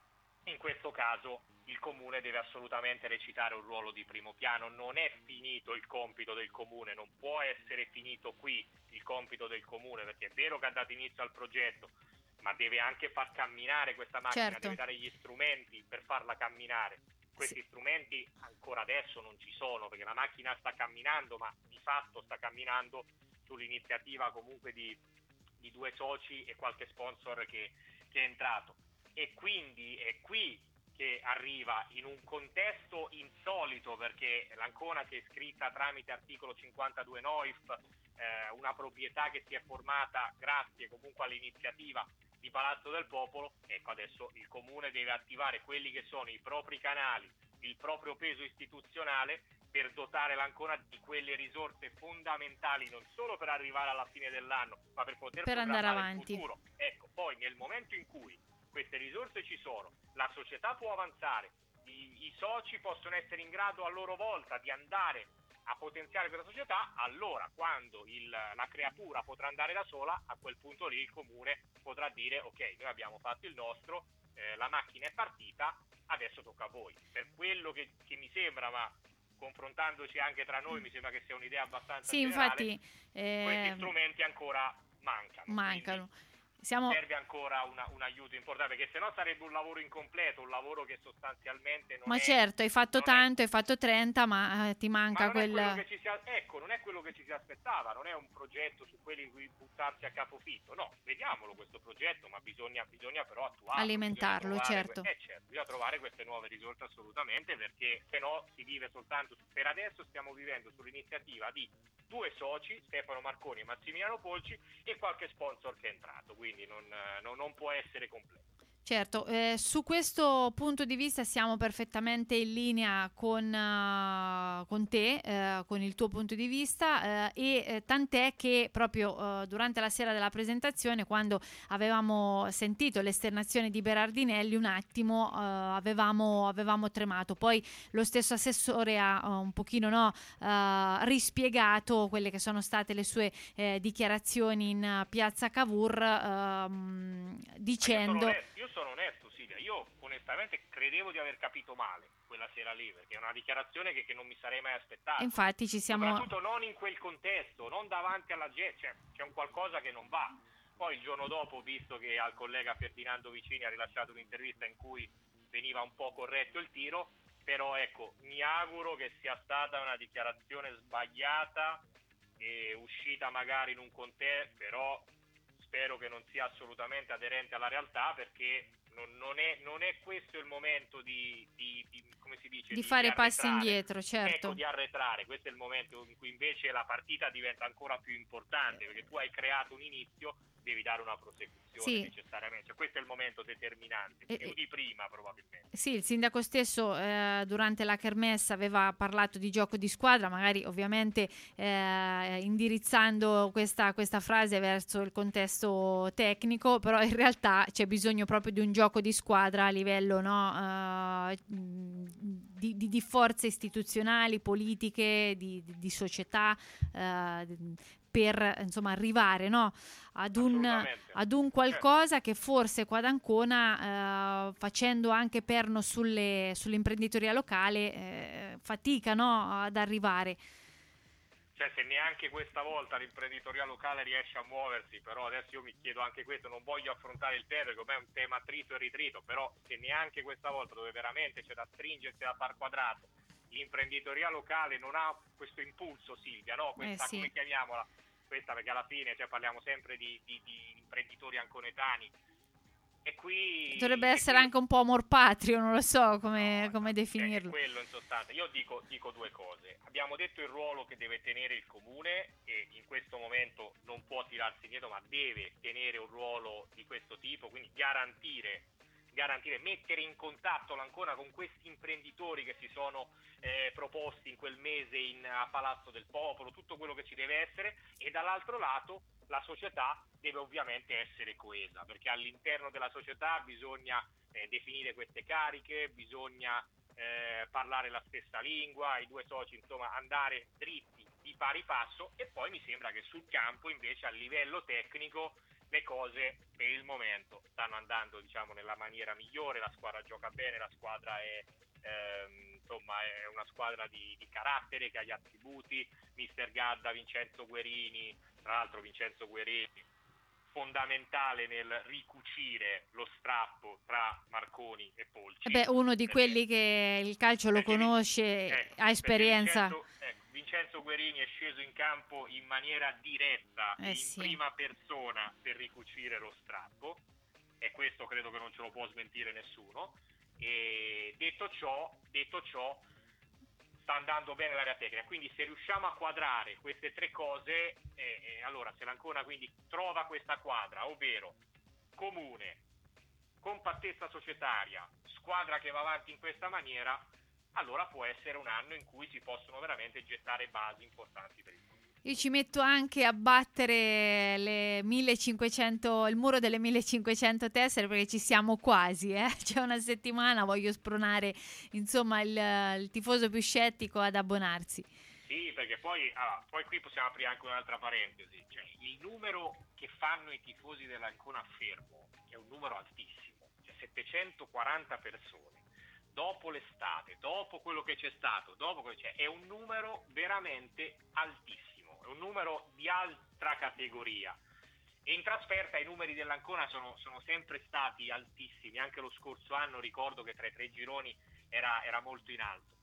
in questo caso il Comune deve assolutamente recitare un ruolo di primo piano. Non è finito il compito del Comune, non può essere finito qui il compito del Comune, perché è vero che ha dato inizio al progetto, ma deve anche far camminare questa macchina, certo. deve dare gli strumenti per farla camminare. Questi sì. strumenti ancora adesso non ci sono, perché la macchina sta camminando, ma di fatto sta camminando sull'iniziativa comunque di, di due soci e qualche sponsor che, che è entrato. E quindi è qui che arriva in un contesto insolito, perché l'Ancona si è iscritta tramite articolo cinquantadue N O I F, eh, una proprietà che si è formata grazie comunque all'iniziativa di Palazzo del Popolo. Ecco, adesso il Comune deve attivare quelli che sono i propri canali, il proprio peso istituzionale, per dotare l'Ancona di quelle risorse fondamentali non solo per arrivare alla fine dell'anno, ma per poter per andare avanti. Il futuro. Ecco, poi nel momento in cui queste risorse ci sono, la società può avanzare, i, i soci possono essere in grado a loro volta di andare a potenziare questa società, allora quando il, la creatura potrà andare da sola, a quel punto lì il Comune potrà dire ok, noi abbiamo fatto il nostro, eh, la macchina è partita, adesso tocca a voi. Per quello che, che mi sembra, ma confrontandoci anche tra noi mi sembra che sia un'idea abbastanza sì, generale, infatti eh, questi strumenti ancora mancano. Mancano. Quindi Siamo... serve ancora una, un aiuto importante, perché sennò sarebbe un lavoro incompleto, un lavoro che sostanzialmente non ma è... certo, hai fatto tanto, è, hai fatto trenta, ma eh, ti manca ma non quel... È quello che ci si, ecco, non è quello che ci si aspettava, non è un progetto su quelli cui buttarsi a capofitto, no, vediamolo questo progetto, ma bisogna, bisogna però attuarlo. Alimentarlo, certo. Que- eh, certo. Bisogna trovare queste nuove risorse assolutamente, perché se no si vive soltanto... Per adesso stiamo vivendo sull'iniziativa di due soci, Stefano Marconi e Massimiliano Polci, e qualche sponsor che è entrato, quindi non, non, non può essere completo. Certo, eh, su questo punto di vista siamo perfettamente in linea con, uh, con te, uh, con il tuo punto di vista, uh, e eh, tant'è che proprio uh, durante la sera della presentazione, quando avevamo sentito l'esternazione di Berardinelli, un attimo uh, avevamo, avevamo tremato. Poi lo stesso assessore ha uh, un pochino no, uh, rispiegato quelle che sono state le sue eh, dichiarazioni in uh, piazza Cavour, uh, dicendo... Io sono onesto, Silvia, io onestamente credevo di aver capito male quella sera lì, perché è una dichiarazione che, che non mi sarei mai aspettato. Infatti ci siamo... Soprattutto non in quel contesto, non davanti alla gente, cioè, c'è un qualcosa che non va. Poi il giorno dopo, visto che al collega Ferdinando Vicini ha rilasciato un'intervista in cui veniva un po' corretto il tiro, però ecco, mi auguro che sia stata una dichiarazione sbagliata e uscita magari in un contesto, però... spero che non sia assolutamente aderente alla realtà, perché non, non, è, non è questo il momento di, di, di come si dice, di, di fare di passi indietro, certo. Ecco, di arretrare. Questo è il momento in cui invece la partita diventa ancora più importante, perché tu hai creato un inizio, devi dare una prosecuzione sì. necessariamente. Cioè, questo è il momento determinante, più e, di prima probabilmente. Sì, il sindaco stesso eh, durante la kermesse aveva parlato di gioco di squadra, magari ovviamente eh, indirizzando questa, questa frase verso il contesto tecnico, però in realtà c'è bisogno proprio di un gioco di squadra a livello no, uh, di, di, di forze istituzionali, politiche, di, di, di società, eh, per insomma arrivare, no, ad un, ad un qualcosa che forse qua ad Ancona, eh, facendo anche perno sulle, sull'imprenditoria locale, eh, fatica, no, ad arrivare. Cioè, se neanche questa volta l'imprenditoria locale riesce a muoversi, però adesso io mi chiedo anche questo, non voglio affrontare il tema, perché è un tema trito e ritrito, però se neanche questa volta, dove veramente c'è da stringersi da far quadrato, l'imprenditoria locale non ha questo impulso, Silvia, no? Questa, eh sì. come chiamiamola? Questa, perché alla fine, cioè, parliamo sempre di, di, di imprenditori anconetani, e qui dovrebbe essere qui, anche un po' amor patrio, non lo so come, no, come no, definirlo. È quello in sostanza. Io dico, dico due cose. Abbiamo detto il ruolo che deve tenere il comune, e in questo momento non può tirarsi indietro, ma deve tenere un ruolo di questo tipo, quindi garantire garantire, mettere in contatto l'Ancona con questi imprenditori che si sono eh, proposti in quel mese in, a Palazzo del Popolo, tutto quello che ci deve essere, e dall'altro lato la società deve ovviamente essere coesa, perché all'interno della società bisogna eh, definire queste cariche, bisogna eh, parlare la stessa lingua, i due soci insomma andare dritti di pari passo, e poi mi sembra che sul campo invece a livello tecnico le cose per il momento stanno andando, diciamo, nella maniera migliore, la squadra gioca bene, la squadra è ehm, insomma è una squadra di, di carattere che ha gli attributi, mister Gadda, Vincenzo Guerini, tra l'altro Vincenzo Guerini fondamentale nel ricucire lo strappo tra Marconi e Polci. Eh beh, uno di perché, quelli che il calcio lo conosce, ecco, ha esperienza. Vincenzo, ecco, Vincenzo Guerini è sceso in campo in maniera diretta, eh in sì. prima persona per ricucire lo strappo, e questo credo che non ce lo può smentire nessuno. E detto ciò, detto ciò sta andando bene l'area tecnica, quindi se riusciamo a quadrare queste tre cose, eh, eh, allora se l'Ancona quindi trova questa quadra, ovvero comune, compattezza societaria, squadra che va avanti in questa maniera, allora può essere un anno in cui si possono veramente gettare basi importanti per il futuro. Io ci metto anche a battere le millecinquecento, il muro delle millecinquecento tessere, perché ci siamo quasi, eh? C'è una settimana, voglio spronare insomma il, il tifoso più scettico ad abbonarsi. Sì, perché poi, allora, poi qui possiamo aprire anche un'altra parentesi, cioè il numero che fanno i tifosi dell'Ancona a Fermo è un numero altissimo, cioè settecentoquaranta persone. Dopo l'estate, dopo quello che c'è stato, dopo quello che c'è, è un numero veramente altissimo, è un numero di altra categoria. E in trasferta i numeri dell'Ancona sono, sono sempre stati altissimi, anche lo scorso anno ricordo che tra i tre gironi era, era molto in alto.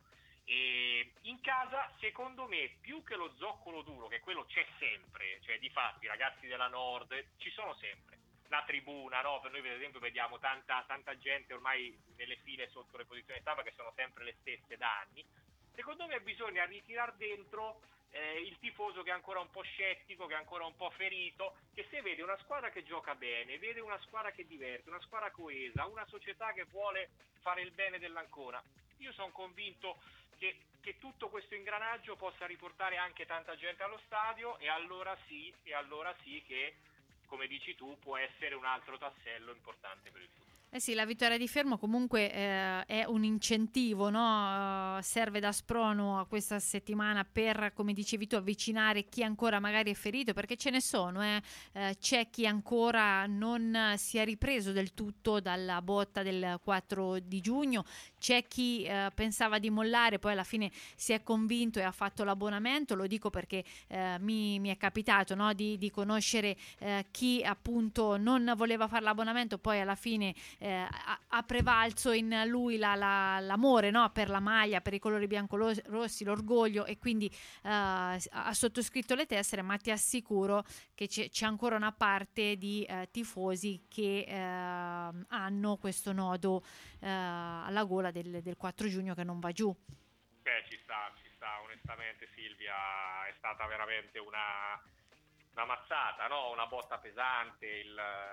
E in casa, secondo me, più che lo zoccolo duro, che quello c'è sempre, cioè di fatti i ragazzi della Nord ci sono sempre. La tribuna, no? Per noi per esempio vediamo tanta, tanta gente ormai nelle file sotto le posizioni stampa che sono sempre le stesse da anni. Secondo me bisogna ritirare dentro eh, il tifoso che è ancora un po' scettico, che è ancora un po' ferito, che se vede una squadra che gioca bene, vede una squadra che diverte, una squadra coesa, una società che vuole fare il bene dell'Ancona, io sono convinto che, che tutto questo ingranaggio possa riportare anche tanta gente allo stadio, e allora sì, e allora sì che, come dici tu, può essere un altro tassello importante per il futuro. Eh sì, la vittoria di Fermo comunque eh, è un incentivo, no? Uh, serve da sprono a questa settimana per, come dicevi tu, avvicinare chi ancora magari è ferito, perché ce ne sono, eh? Uh, c'è chi ancora non si è ripreso del tutto dalla botta del quattro di giugno, c'è chi uh, pensava di mollare, poi alla fine si è convinto e ha fatto l'abbonamento. Lo dico perché uh, mi, mi è capitato, no? di, di conoscere uh, chi appunto non voleva fare l'abbonamento, poi alla fine Eh, ha, ha prevalso in lui la, la, l'amore, no? Per la maglia, per i colori bianco-rossi, l'orgoglio, e quindi eh, ha sottoscritto le tessere, ma ti assicuro che c'è, c'è ancora una parte di eh, tifosi che eh, hanno questo nodo eh, alla gola del, del quattro giugno che non va giù. Beh, ci sta, ci sta, onestamente Silvia, è stata veramente una, una mazzata, no? Una botta pesante. il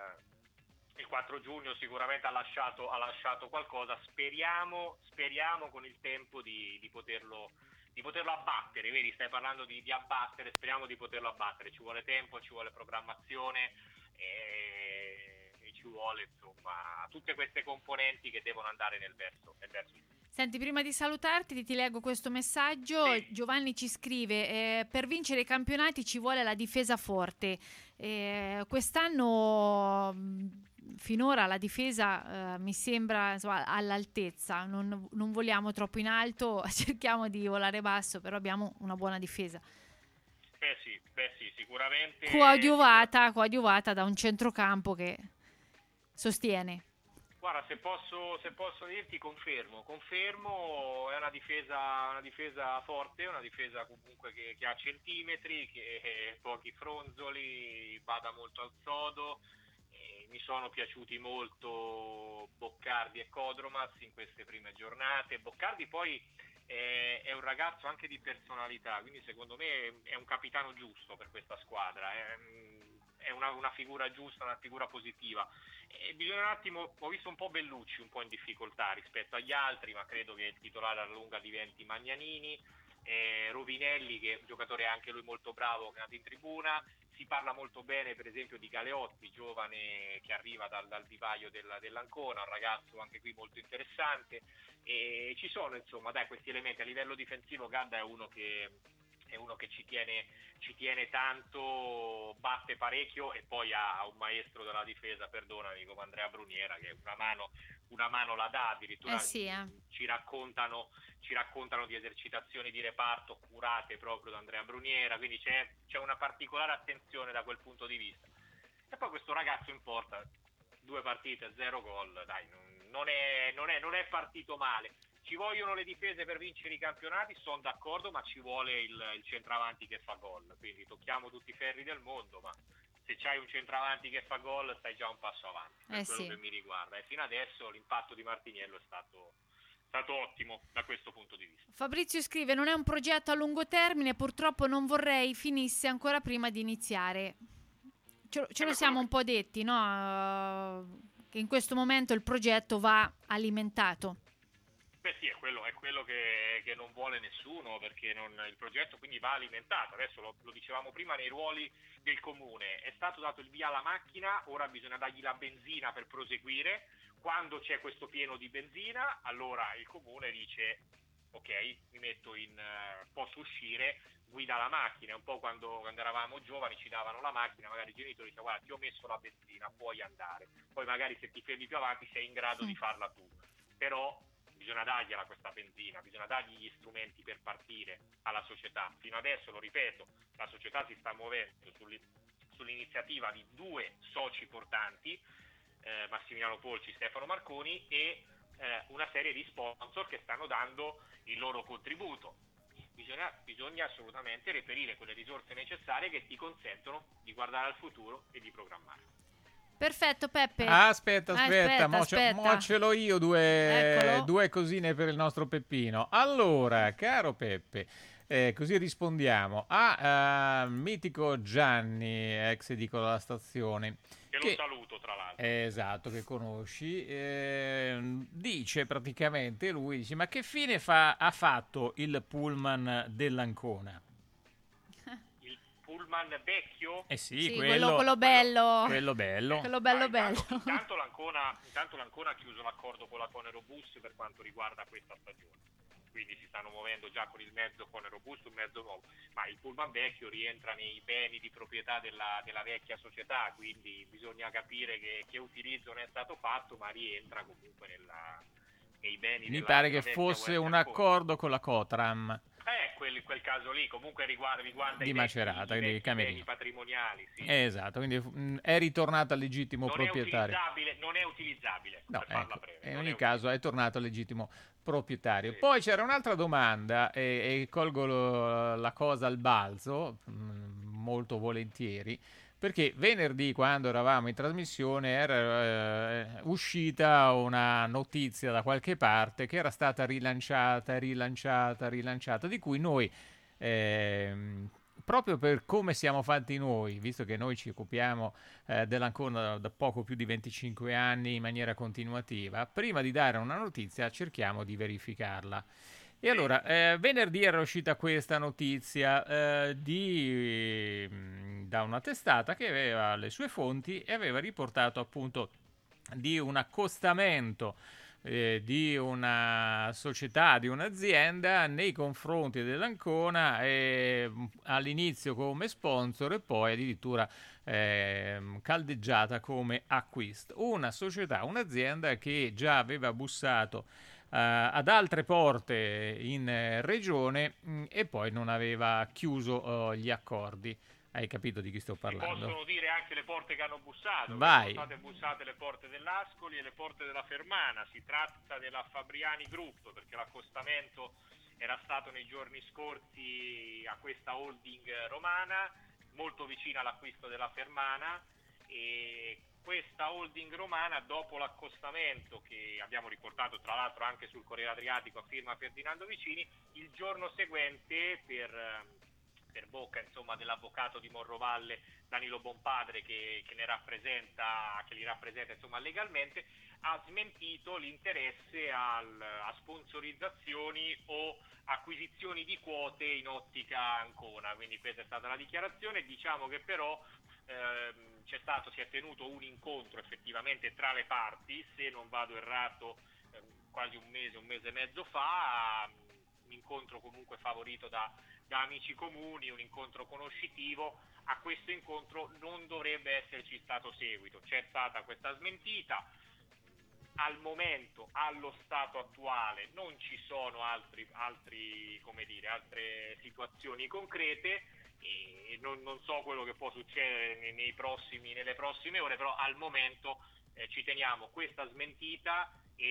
Il quattro giugno sicuramente ha lasciato, ha lasciato qualcosa, speriamo, speriamo con il tempo di, di, poterlo, di poterlo abbattere, vedi, stai parlando di, di abbattere, speriamo di poterlo abbattere, ci vuole tempo, ci vuole programmazione e, e ci vuole insomma tutte queste componenti che devono andare nel verso, nel verso. Senti, prima di salutarti ti, ti leggo questo messaggio. Sì. Giovanni ci scrive: eh, per vincere i campionati ci vuole la difesa forte. Eh, quest'anno mh, finora la difesa eh, mi sembra insomma, all'altezza. Non, non voliamo troppo in alto, cerchiamo di volare basso, però abbiamo una buona difesa. Beh sì, beh sì, sicuramente. Coadiuvata, coadiuvata da un centrocampo che sostiene. Guarda, se posso, se posso dirti, confermo, confermo, è una difesa, una difesa forte, una difesa comunque che, che ha centimetri, che eh, pochi fronzoli, bada molto al sodo. Eh, mi sono piaciuti molto Boccardi e Codromas in queste prime giornate. Boccardi poi eh, è un ragazzo anche di personalità, quindi secondo me è un capitano giusto per questa squadra. Eh. È una, una figura giusta, una figura positiva. E bisogna un attimo, ho visto un po' Bellucci un po' in difficoltà rispetto agli altri, ma credo che il titolare alla lunga diventi Magnanini. eh, Rovinelli, che è un giocatore anche lui molto bravo, che è andato in tribuna. Si parla molto bene per esempio di Galeotti, giovane che arriva dal, dal vivaio della, dell'Ancona, un ragazzo anche qui molto interessante. E ci sono insomma dai questi elementi. A livello difensivo Gadda è uno che è uno che ci tiene, ci tiene tanto, batte parecchio, e poi ha, ha un maestro della difesa, perdonami, come Andrea Bruniera, che una mano, una mano la dà, addirittura Eh sì, eh. ci raccontano, ci raccontano di esercitazioni di reparto curate proprio da Andrea Bruniera, quindi c'è, c'è una particolare attenzione da quel punto di vista. E poi questo ragazzo in porta, due partite, zero gol, dai, non, non, è, non, è, non è partito male. Ci vogliono le difese per vincere i campionati, sono d'accordo, ma ci vuole il, il centravanti che fa gol, quindi tocchiamo tutti i ferri del mondo, ma se c'hai un centravanti che fa gol stai già un passo avanti, per Eh quello sì. che mi riguarda, e fino adesso l'impatto di Martiniello è stato, stato ottimo da questo punto di vista. Fabrizio scrive: non è un progetto a lungo termine, purtroppo non vorrei finisse ancora prima di iniziare. Ce, ce lo siamo un po' detti, no? Che in questo momento il progetto va alimentato. Beh sì, è quello, è quello che, che non vuole nessuno, perché non, il progetto quindi va alimentato. Adesso lo, lo dicevamo prima nei ruoli del comune, è stato dato il via alla macchina, ora bisogna dargli la benzina per proseguire. Quando c'è questo pieno di benzina, allora il comune dice ok, mi metto in, uh, posso uscire, guida la macchina. Un po' quando, quando eravamo giovani ci davano la macchina, magari i genitori dicevano guarda ti ho messo la benzina, puoi andare, poi magari se ti fermi più avanti sei in grado mm. di farla tu, però bisogna dargliela questa benzina, bisogna dargli gli strumenti per partire alla società. Fino adesso, lo ripeto, la società si sta muovendo sull'iniziativa di due soci portanti, eh, Massimiliano Polci, Stefano Marconi, e eh, una serie di sponsor che stanno dando il loro contributo. Bisogna, bisogna assolutamente reperire quelle risorse necessarie che ti consentono di guardare al futuro e di programmare. Perfetto, Peppe. Ah, aspetta, aspetta, aspetta, mo, aspetta. Ce, mo ce l'ho io due, due cosine per il nostro Peppino. Allora, caro Peppe, eh, così rispondiamo a uh, mitico Gianni, ex edicola della stazione. Che, che lo saluto, tra l'altro. Esatto, che conosci. Eh, dice praticamente, lui dice, ma che fine fa, ha fatto il pullman dell'Ancona? Pullman vecchio? Eh sì, sì quello, quello, quello bello. Quello bello. Quello bello ah, intanto, bello. Intanto l'Ancona, intanto l'Ancona ha chiuso l'accordo con la Conerobus per quanto riguarda questa stagione. Quindi si stanno muovendo già con il mezzo Conerobus, un mezzo nuovo. Ma il pullman vecchio rientra nei beni di proprietà della, della vecchia società, quindi bisogna capire che, che utilizzo non è stato fatto, ma rientra comunque nella, nei beni. Mi della, pare della che fosse un Ancona. accordo con la Cotram. Eh, quel, quel caso lì comunque riguarda, riguarda di i Macerata, vecchi, quindi i vecchi beni patrimoniali, sì. Esatto, quindi mh, è ritornato al legittimo non proprietario. È utilizzabile, non è utilizzabile, no, per farla ecco, breve. in ogni caso è tornato al legittimo proprietario. Sì. Poi c'era un'altra domanda e, e colgo lo, la cosa al balzo, mh, molto volentieri, perché venerdì, quando eravamo in trasmissione, era eh, uscita una notizia da qualche parte che era stata rilanciata, rilanciata, rilanciata, di cui noi, eh, proprio per come siamo fatti noi, visto che noi ci occupiamo eh, dell'Ancona da, da poco più di venticinque anni in maniera continuativa, prima di dare una notizia cerchiamo di verificarla. E allora, eh, venerdì era uscita questa notizia eh, di, mh, da una testata che aveva le sue fonti e aveva riportato appunto di un accostamento eh, di una società, di un'azienda nei confronti dell'Ancona, eh, all'inizio come sponsor e poi addirittura eh, caldeggiata come acquisto. Una società, un'azienda che già aveva bussato Uh, ad altre porte in uh, regione mh, e poi non aveva chiuso uh, gli accordi. Hai capito di chi sto parlando? Si possono dire anche le porte che hanno bussato. Vai. Sono state bussate le porte dell'Ascoli e le porte della Fermana. Si tratta della Fabriani Group, perché l'accostamento era stato nei giorni scorsi a questa holding romana, molto vicina all'acquisto della Fermana, e questa holding romana, dopo l'accostamento che abbiamo riportato tra l'altro anche sul Corriere Adriatico a firma Ferdinando Vicini, il giorno seguente per, per bocca insomma dell'avvocato di Morrovalle Danilo Bonpadre che, che ne rappresenta, che li rappresenta insomma legalmente, ha smentito l'interesse al, a sponsorizzazioni o acquisizioni di quote in ottica Ancona. Quindi questa è stata la dichiarazione. Diciamo che però ehm, c'è stato, si è tenuto un incontro effettivamente tra le parti, se non vado errato ehm, quasi un mese, un mese e mezzo fa, un incontro comunque favorito da, da amici comuni, un incontro conoscitivo. A questo incontro non dovrebbe esserci stato seguito, c'è stata questa smentita. Al momento, allo stato attuale, non ci sono altri, altri, come dire, altre situazioni concrete e non, non so quello che può succedere nei, nei prossimi, nelle prossime ore, però al momento eh, ci teniamo questa smentita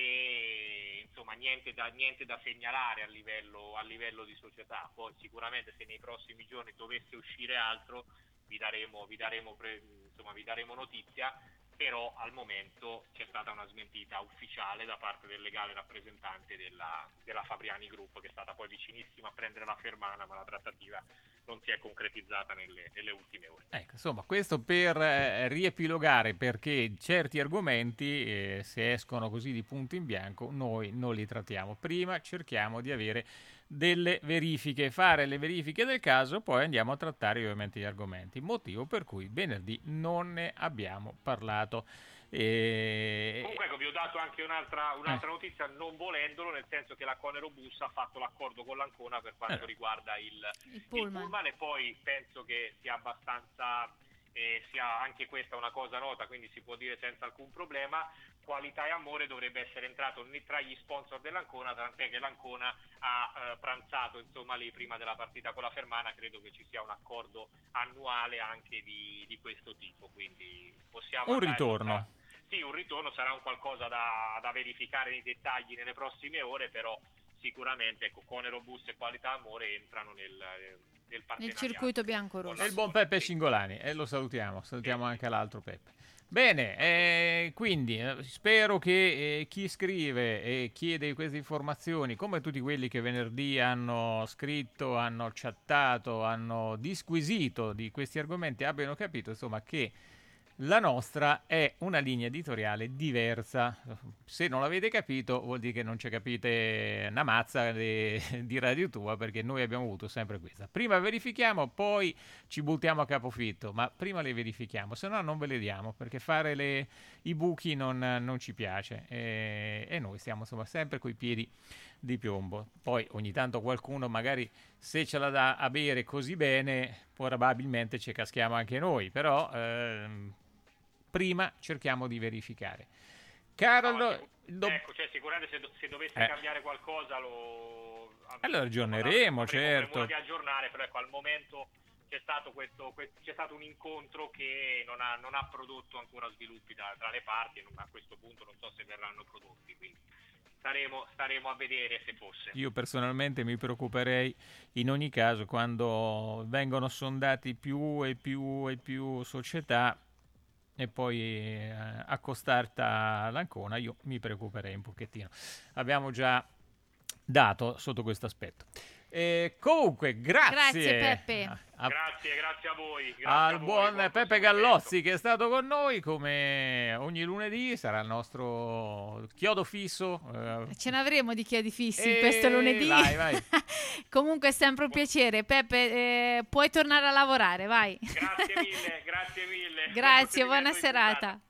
e insomma niente da, niente da segnalare a livello, a livello di società. Poi sicuramente se nei prossimi giorni dovesse uscire altro vi daremo, vi daremo, pre, insomma, vi daremo notizia. Però al momento c'è stata una smentita ufficiale da parte del legale rappresentante della, della Fabriani Group, che è stata poi vicinissima a prendere la Fermana, ma la trattativa non si è concretizzata nelle, nelle ultime ore. Ecco, insomma, questo per eh, riepilogare, perché certi argomenti, eh, se escono così di punto in bianco, noi non li trattiamo. Prima cerchiamo di avere delle verifiche, fare le verifiche del caso, poi andiamo a trattare ovviamente gli argomenti, motivo per cui venerdì non ne abbiamo parlato. E... Comunque ecco, vi ho dato anche un'altra, un'altra eh. notizia, non volendolo, nel senso che la Conero Bus ha fatto l'accordo con l'Ancona per quanto eh. riguarda il, il, pullman. il pullman, e poi penso che sia abbastanza eh, sia anche questa una cosa nota, quindi si può dire senza alcun problema, Qualità e Amore dovrebbe essere entrato tra gli sponsor dell'Ancona, tant'è che l'Ancona ha eh, pranzato insomma lì prima della partita con la Fermana. Credo che ci sia un accordo annuale anche di, di questo tipo, quindi possiamo un ritorno a... Sì, un ritorno, sarà un qualcosa da, da verificare nei dettagli nelle prossime ore, però sicuramente ecco, Conero Bus e Qualità Amore entrano nel, nel partenariato. Nel circuito bianco-rosso. E il buon Peppe Cingolani, e lo salutiamo, salutiamo anche l'altro Peppe. Bene, eh, quindi eh, spero che eh, chi scrive e chiede queste informazioni, come tutti quelli che venerdì hanno scritto, hanno chattato, hanno disquisito di questi argomenti, abbiano capito insomma che la nostra è una linea editoriale diversa. Se non l'avete capito vuol dire che non ci capite una mazza di, di Radio Tua, perché noi abbiamo avuto sempre questa. Prima verifichiamo, poi ci buttiamo a capofitto, ma prima le verifichiamo, se no non ve le diamo, perché fare le, i buchi non, non ci piace e, e noi stiamo insomma sempre coi piedi di piombo. Poi ogni tanto qualcuno magari, se ce la dà a bere così bene, probabilmente ci caschiamo anche noi, però ehm, prima cerchiamo di verificare. Carlo, no, do... ecco, cioè sicuramente se, do, se dovesse eh. cambiare qualcosa lo allora aggiorneremo, avremo certo. di aggiornare, però ecco, al momento c'è stato questo, questo c'è stato un incontro che non ha, non ha prodotto ancora sviluppi da, tra le parti, e non, a questo punto non so se verranno prodotti, quindi staremo, staremo a vedere se fosse. Io personalmente mi preoccuperei in ogni caso quando vengono sondati più e più e più società e poi eh, accostarta all'Ancona, io mi preoccuperei un pochettino. Abbiamo già dato sotto questo aspetto. E comunque, grazie. Grazie Peppe. A, grazie, grazie a voi. Grazie al a voi, buon buon Peppe Gallozzi che è stato con noi come ogni lunedì, sarà il nostro chiodo fisso. Eh. Ce n'avremo di chiodi fissi E... questo lunedì. Vai, vai. Comunque è sempre un piacere. Peppe, eh, puoi tornare a lavorare, vai. Grazie mille, grazie mille. Grazie, buona serata.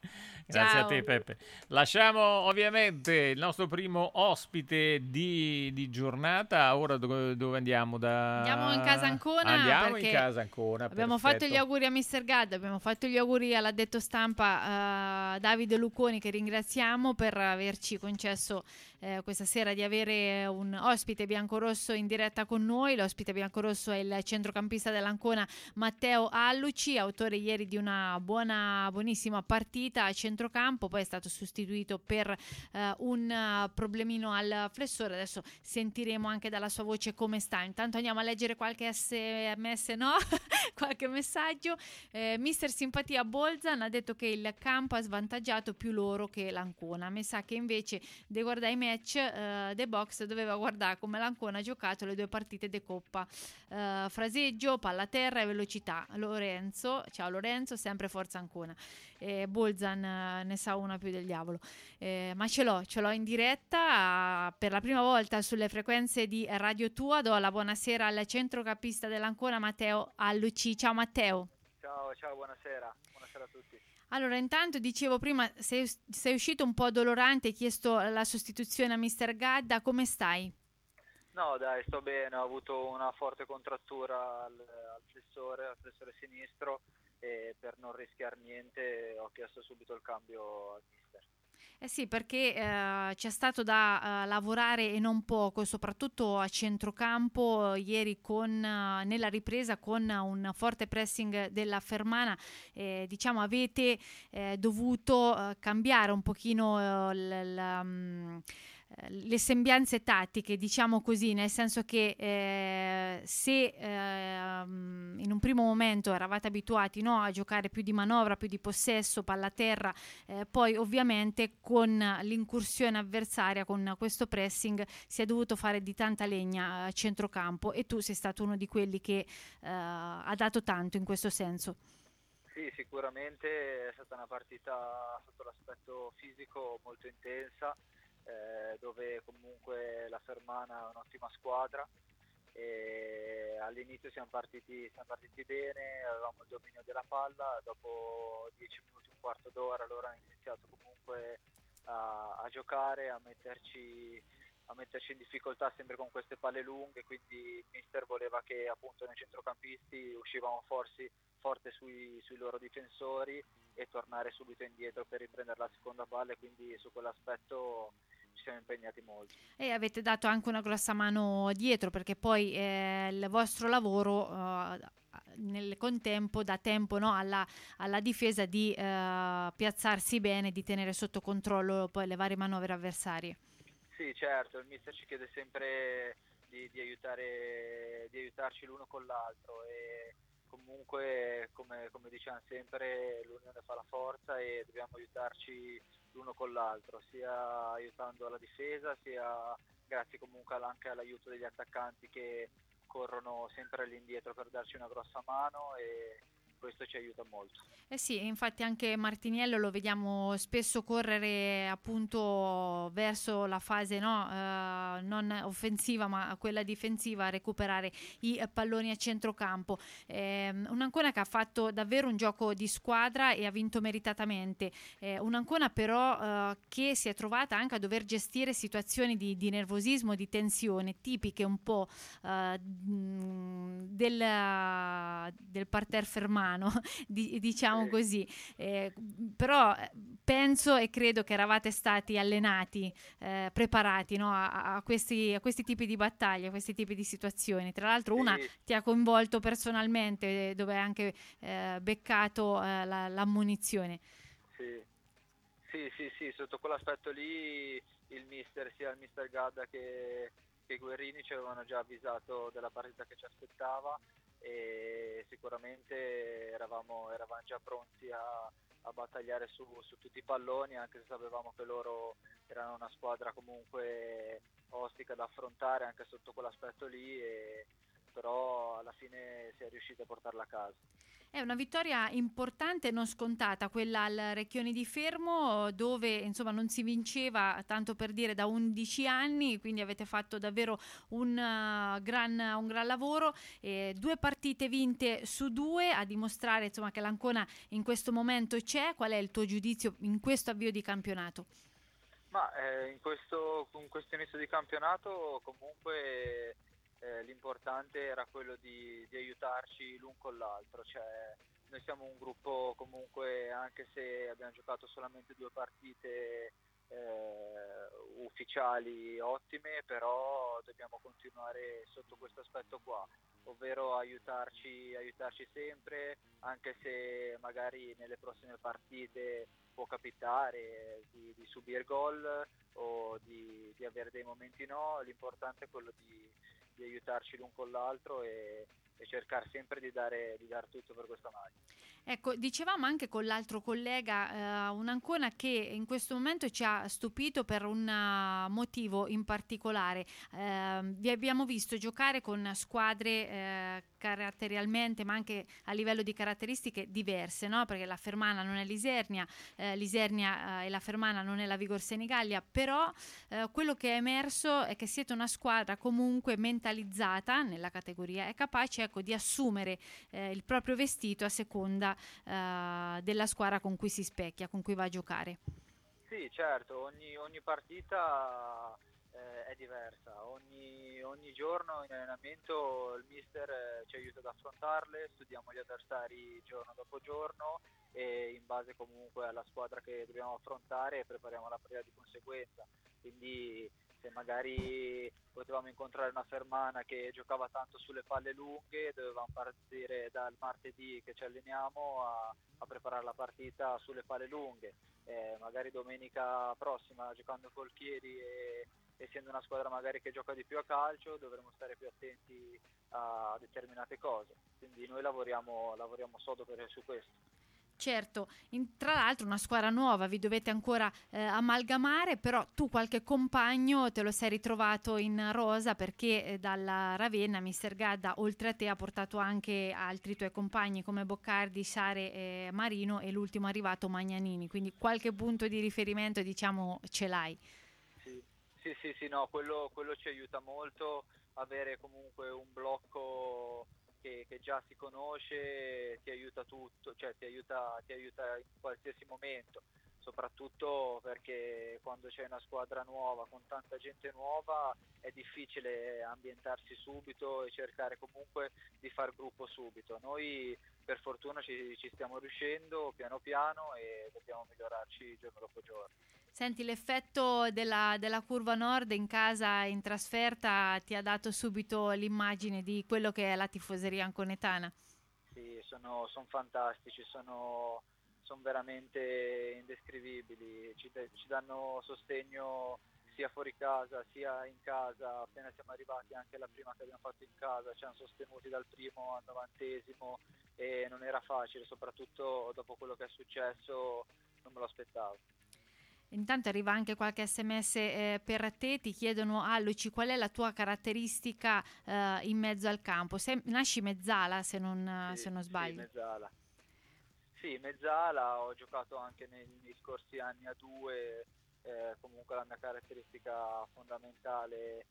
Grazie Ciao. a te Peppe. Lasciamo ovviamente il nostro primo ospite di, di giornata. Ora dove, dove andiamo? Da... Andiamo in casa Ancona. Andiamo perché in casa Ancona. Abbiamo perfetto. fatto gli auguri a mister Gadd, abbiamo fatto gli auguri all'addetto stampa uh, Davide Lucconi, che ringraziamo per averci concesso eh, questa sera di avere un ospite biancorosso in diretta con noi. L'ospite biancorosso è il centrocampista dell'Ancona Matteo Alluci, autore ieri di una buona, buonissima partita a centrocampo, poi è stato sostituito per uh, un uh, problemino al flessore. Adesso sentiremo anche dalla sua voce come sta. Intanto andiamo a leggere qualche S M S, no? Qualche messaggio. eh, Mister Simpatia Bolzan ha detto che il campo ha svantaggiato più loro che l'Ancona. Mi sa che invece di guardare i match eh, The Box doveva guardare come l'Ancona ha giocato le due partite di Coppa. eh, fraseggio, palla terra e velocità. Lorenzo, ciao Lorenzo, sempre forza Ancona. eh, Bolzan eh, ne sa una più del diavolo, eh, ma ce l'ho, ce l'ho in diretta per la prima volta sulle frequenze di Radio Tua. Do la buonasera al centrocampista dell'Ancona Matteo Alluci. Ciao Matteo. Ciao, ciao, buonasera, buonasera a tutti. Allora, intanto dicevo prima, sei, sei uscito un po' dolorante, hai chiesto la sostituzione a mister Gadda, come stai? No dai, sto bene, ho avuto una forte contrattura al, al flessore, al flessore sinistro, e per non rischiare niente ho chiesto subito il cambio al mister. Eh sì, perché eh, c'è stato da uh, lavorare e non poco, soprattutto a centrocampo ieri con, uh, nella ripresa con un forte pressing della Fermana. Eh, diciamo avete eh, dovuto uh, cambiare un pochino uh, l- l- um, le sembianze tattiche, diciamo così, nel senso che eh, se eh, in un primo momento eravate abituati, no, a giocare più di manovra, più di possesso, palla a terra, eh, poi ovviamente con l'incursione avversaria, con questo pressing, si è dovuto fare di tanta legna a centrocampo, e tu sei stato uno di quelli che eh, ha dato tanto in questo senso. Sì, sicuramente è stata una partita sotto l'aspetto fisico molto intensa, Eh, dove comunque la Fermana è un'ottima squadra, e all'inizio siamo partiti, siamo partiti bene, avevamo il dominio della palla, dopo dieci minuti, un quarto d'ora loro hanno iniziato comunque a, a giocare, a metterci, a metterci in difficoltà sempre con queste palle lunghe, quindi il mister voleva che appunto noi centrocampisti uscivamo forti, forte sui, sui loro difensori e tornare subito indietro per riprendere la seconda palla, e quindi su quell'aspetto ci siamo impegnati molto. E avete dato anche una grossa mano dietro, perché poi eh, il vostro lavoro eh, nel contempo dà tempo, no, alla, alla difesa di eh, piazzarsi bene, di tenere sotto controllo poi le varie manovre avversarie. Sì, certo, il mister ci chiede sempre di, di, aiutare, di aiutarci l'uno con l'altro, e comunque come, come diciamo sempre l'unione fa la forza, e dobbiamo aiutarci l'uno con l'altro, sia aiutando la difesa, sia grazie comunque anche all'aiuto degli attaccanti che corrono sempre all'indietro per darci una grossa mano, e questo ci aiuta molto. Eh sì, infatti anche Martiniello lo vediamo spesso correre appunto verso la fase, no, eh, non offensiva ma quella difensiva, a recuperare i palloni a centrocampo. Eh, un'Ancona che ha fatto davvero un gioco di squadra e ha vinto meritatamente. Eh, un'Ancona però eh, che si è trovata anche a dover gestire situazioni di, di nervosismo, di tensione, tipiche un po' eh, del, del parterre fermano, di, diciamo così, eh, però penso e credo che eravate stati allenati, eh, preparati, no, a, a, questi, a questi tipi di battaglie, a questi tipi di situazioni. Tra l'altro una Sì. ti ha coinvolto personalmente, dove hai anche eh, beccato eh, la, l'ammonizione. Sì. sì, sì, sì, sotto quell'aspetto lì il mister, sia il mister Gadda che, che Guerrini ci avevano già avvisato della partita che ci aspettava, e sicuramente eravamo, eravamo già pronti a, a battagliare su, su tutti i palloni, anche se sapevamo che loro erano una squadra comunque ostica da affrontare anche sotto quell'aspetto lì, e però alla fine si è riusciti a portarla a casa. È una vittoria importante e non scontata, quella al Recchioni di Fermo, dove insomma non si vinceva, tanto per dire, da undici anni, quindi avete fatto davvero un, uh, gran, un gran lavoro. Eh, due partite vinte su due, a dimostrare insomma che l'Ancona in questo momento c'è. Qual è il tuo giudizio in questo avvio di campionato? Ma eh, in questo, con questo inizio di campionato comunque eh, l'importante era quello di, di aiutarci l'un con l'altro, cioè noi siamo un gruppo comunque, anche se abbiamo giocato solamente due partite eh, ufficiali ottime, però dobbiamo continuare sotto questo aspetto qua, ovvero aiutarci, aiutarci sempre, anche se magari nelle prossime partite può capitare di, di subire gol o di, di avere dei momenti no, l'importante è quello di, di aiutarci l'un con l'altro e, e cercare sempre di dare, di dare tutto per questa maglia. Ecco, dicevamo anche con l'altro collega, eh, un'Ancona che in questo momento ci ha stupito per un uh, motivo in particolare. Eh, vi abbiamo visto giocare con squadre eh, caratterialmente, ma anche a livello di caratteristiche diverse, no? Perché la Fermana non è l'Isernia, eh, l'Isernia eh, e la Fermana non è la Vigor Senigallia, però eh, quello che è emerso è che siete una squadra comunque mentalizzata nella categoria, è capace ecco, di assumere eh, il proprio vestito a seconda Uh, della squadra con cui si specchia, con cui va a giocare. Sì, certo, ogni, ogni partita eh, è diversa, ogni, ogni giorno in allenamento il mister eh, ci aiuta ad affrontarle, studiamo gli avversari giorno dopo giorno e in base comunque alla squadra che dobbiamo affrontare prepariamo la partita di conseguenza, quindi se magari potevamo incontrare una Fermana che giocava tanto sulle palle lunghe, dovevamo partire dal martedì che ci alleniamo a, a preparare la partita sulle palle lunghe. Eh, magari domenica prossima giocando col Chieri e essendo una squadra magari che gioca di più a calcio dovremo stare più attenti a determinate cose, quindi noi lavoriamo, lavoriamo sodo per, su questo. Certo, in, tra l'altro una squadra nuova, vi dovete ancora eh, amalgamare, però tu qualche compagno te lo sei ritrovato in rosa perché eh, dalla Ravenna mister Gadda oltre a te ha portato anche altri tuoi compagni come Boccardi, Sare e Marino e l'ultimo arrivato Magnanini, quindi qualche punto di riferimento diciamo ce l'hai. Sì, sì, sì, sì no, quello, quello ci aiuta molto, avere comunque un blocco Che, che già si conosce ti aiuta tutto, cioè ti aiuta, ti aiuta in qualsiasi momento, soprattutto perché quando c'è una squadra nuova con tanta gente nuova è difficile ambientarsi subito e cercare comunque di far gruppo subito. Noi per fortuna ci, ci stiamo riuscendo piano piano e dobbiamo migliorarci giorno dopo giorno. Senti, l'effetto della, della curva nord in casa in trasferta ti ha dato subito l'immagine di quello che è la tifoseria anconetana? Sì, sono, sono fantastici, sono, sono veramente indescrivibili, ci, ci danno sostegno sia fuori casa sia in casa, appena siamo arrivati anche la prima che abbiamo fatto in casa ci hanno sostenuti dal primo al novantesimo e non era facile, soprattutto dopo quello che è successo non me lo aspettavo. Intanto arriva anche qualche sms eh, per te, ti chiedono Alluci qual è la tua caratteristica eh, in mezzo al campo, se, nasci mezzala se non, sì, se non sbaglio. Sì, mezzala. Sì, mezzala, ho giocato anche nei, nei scorsi anni a due, eh, comunque la mia caratteristica fondamentale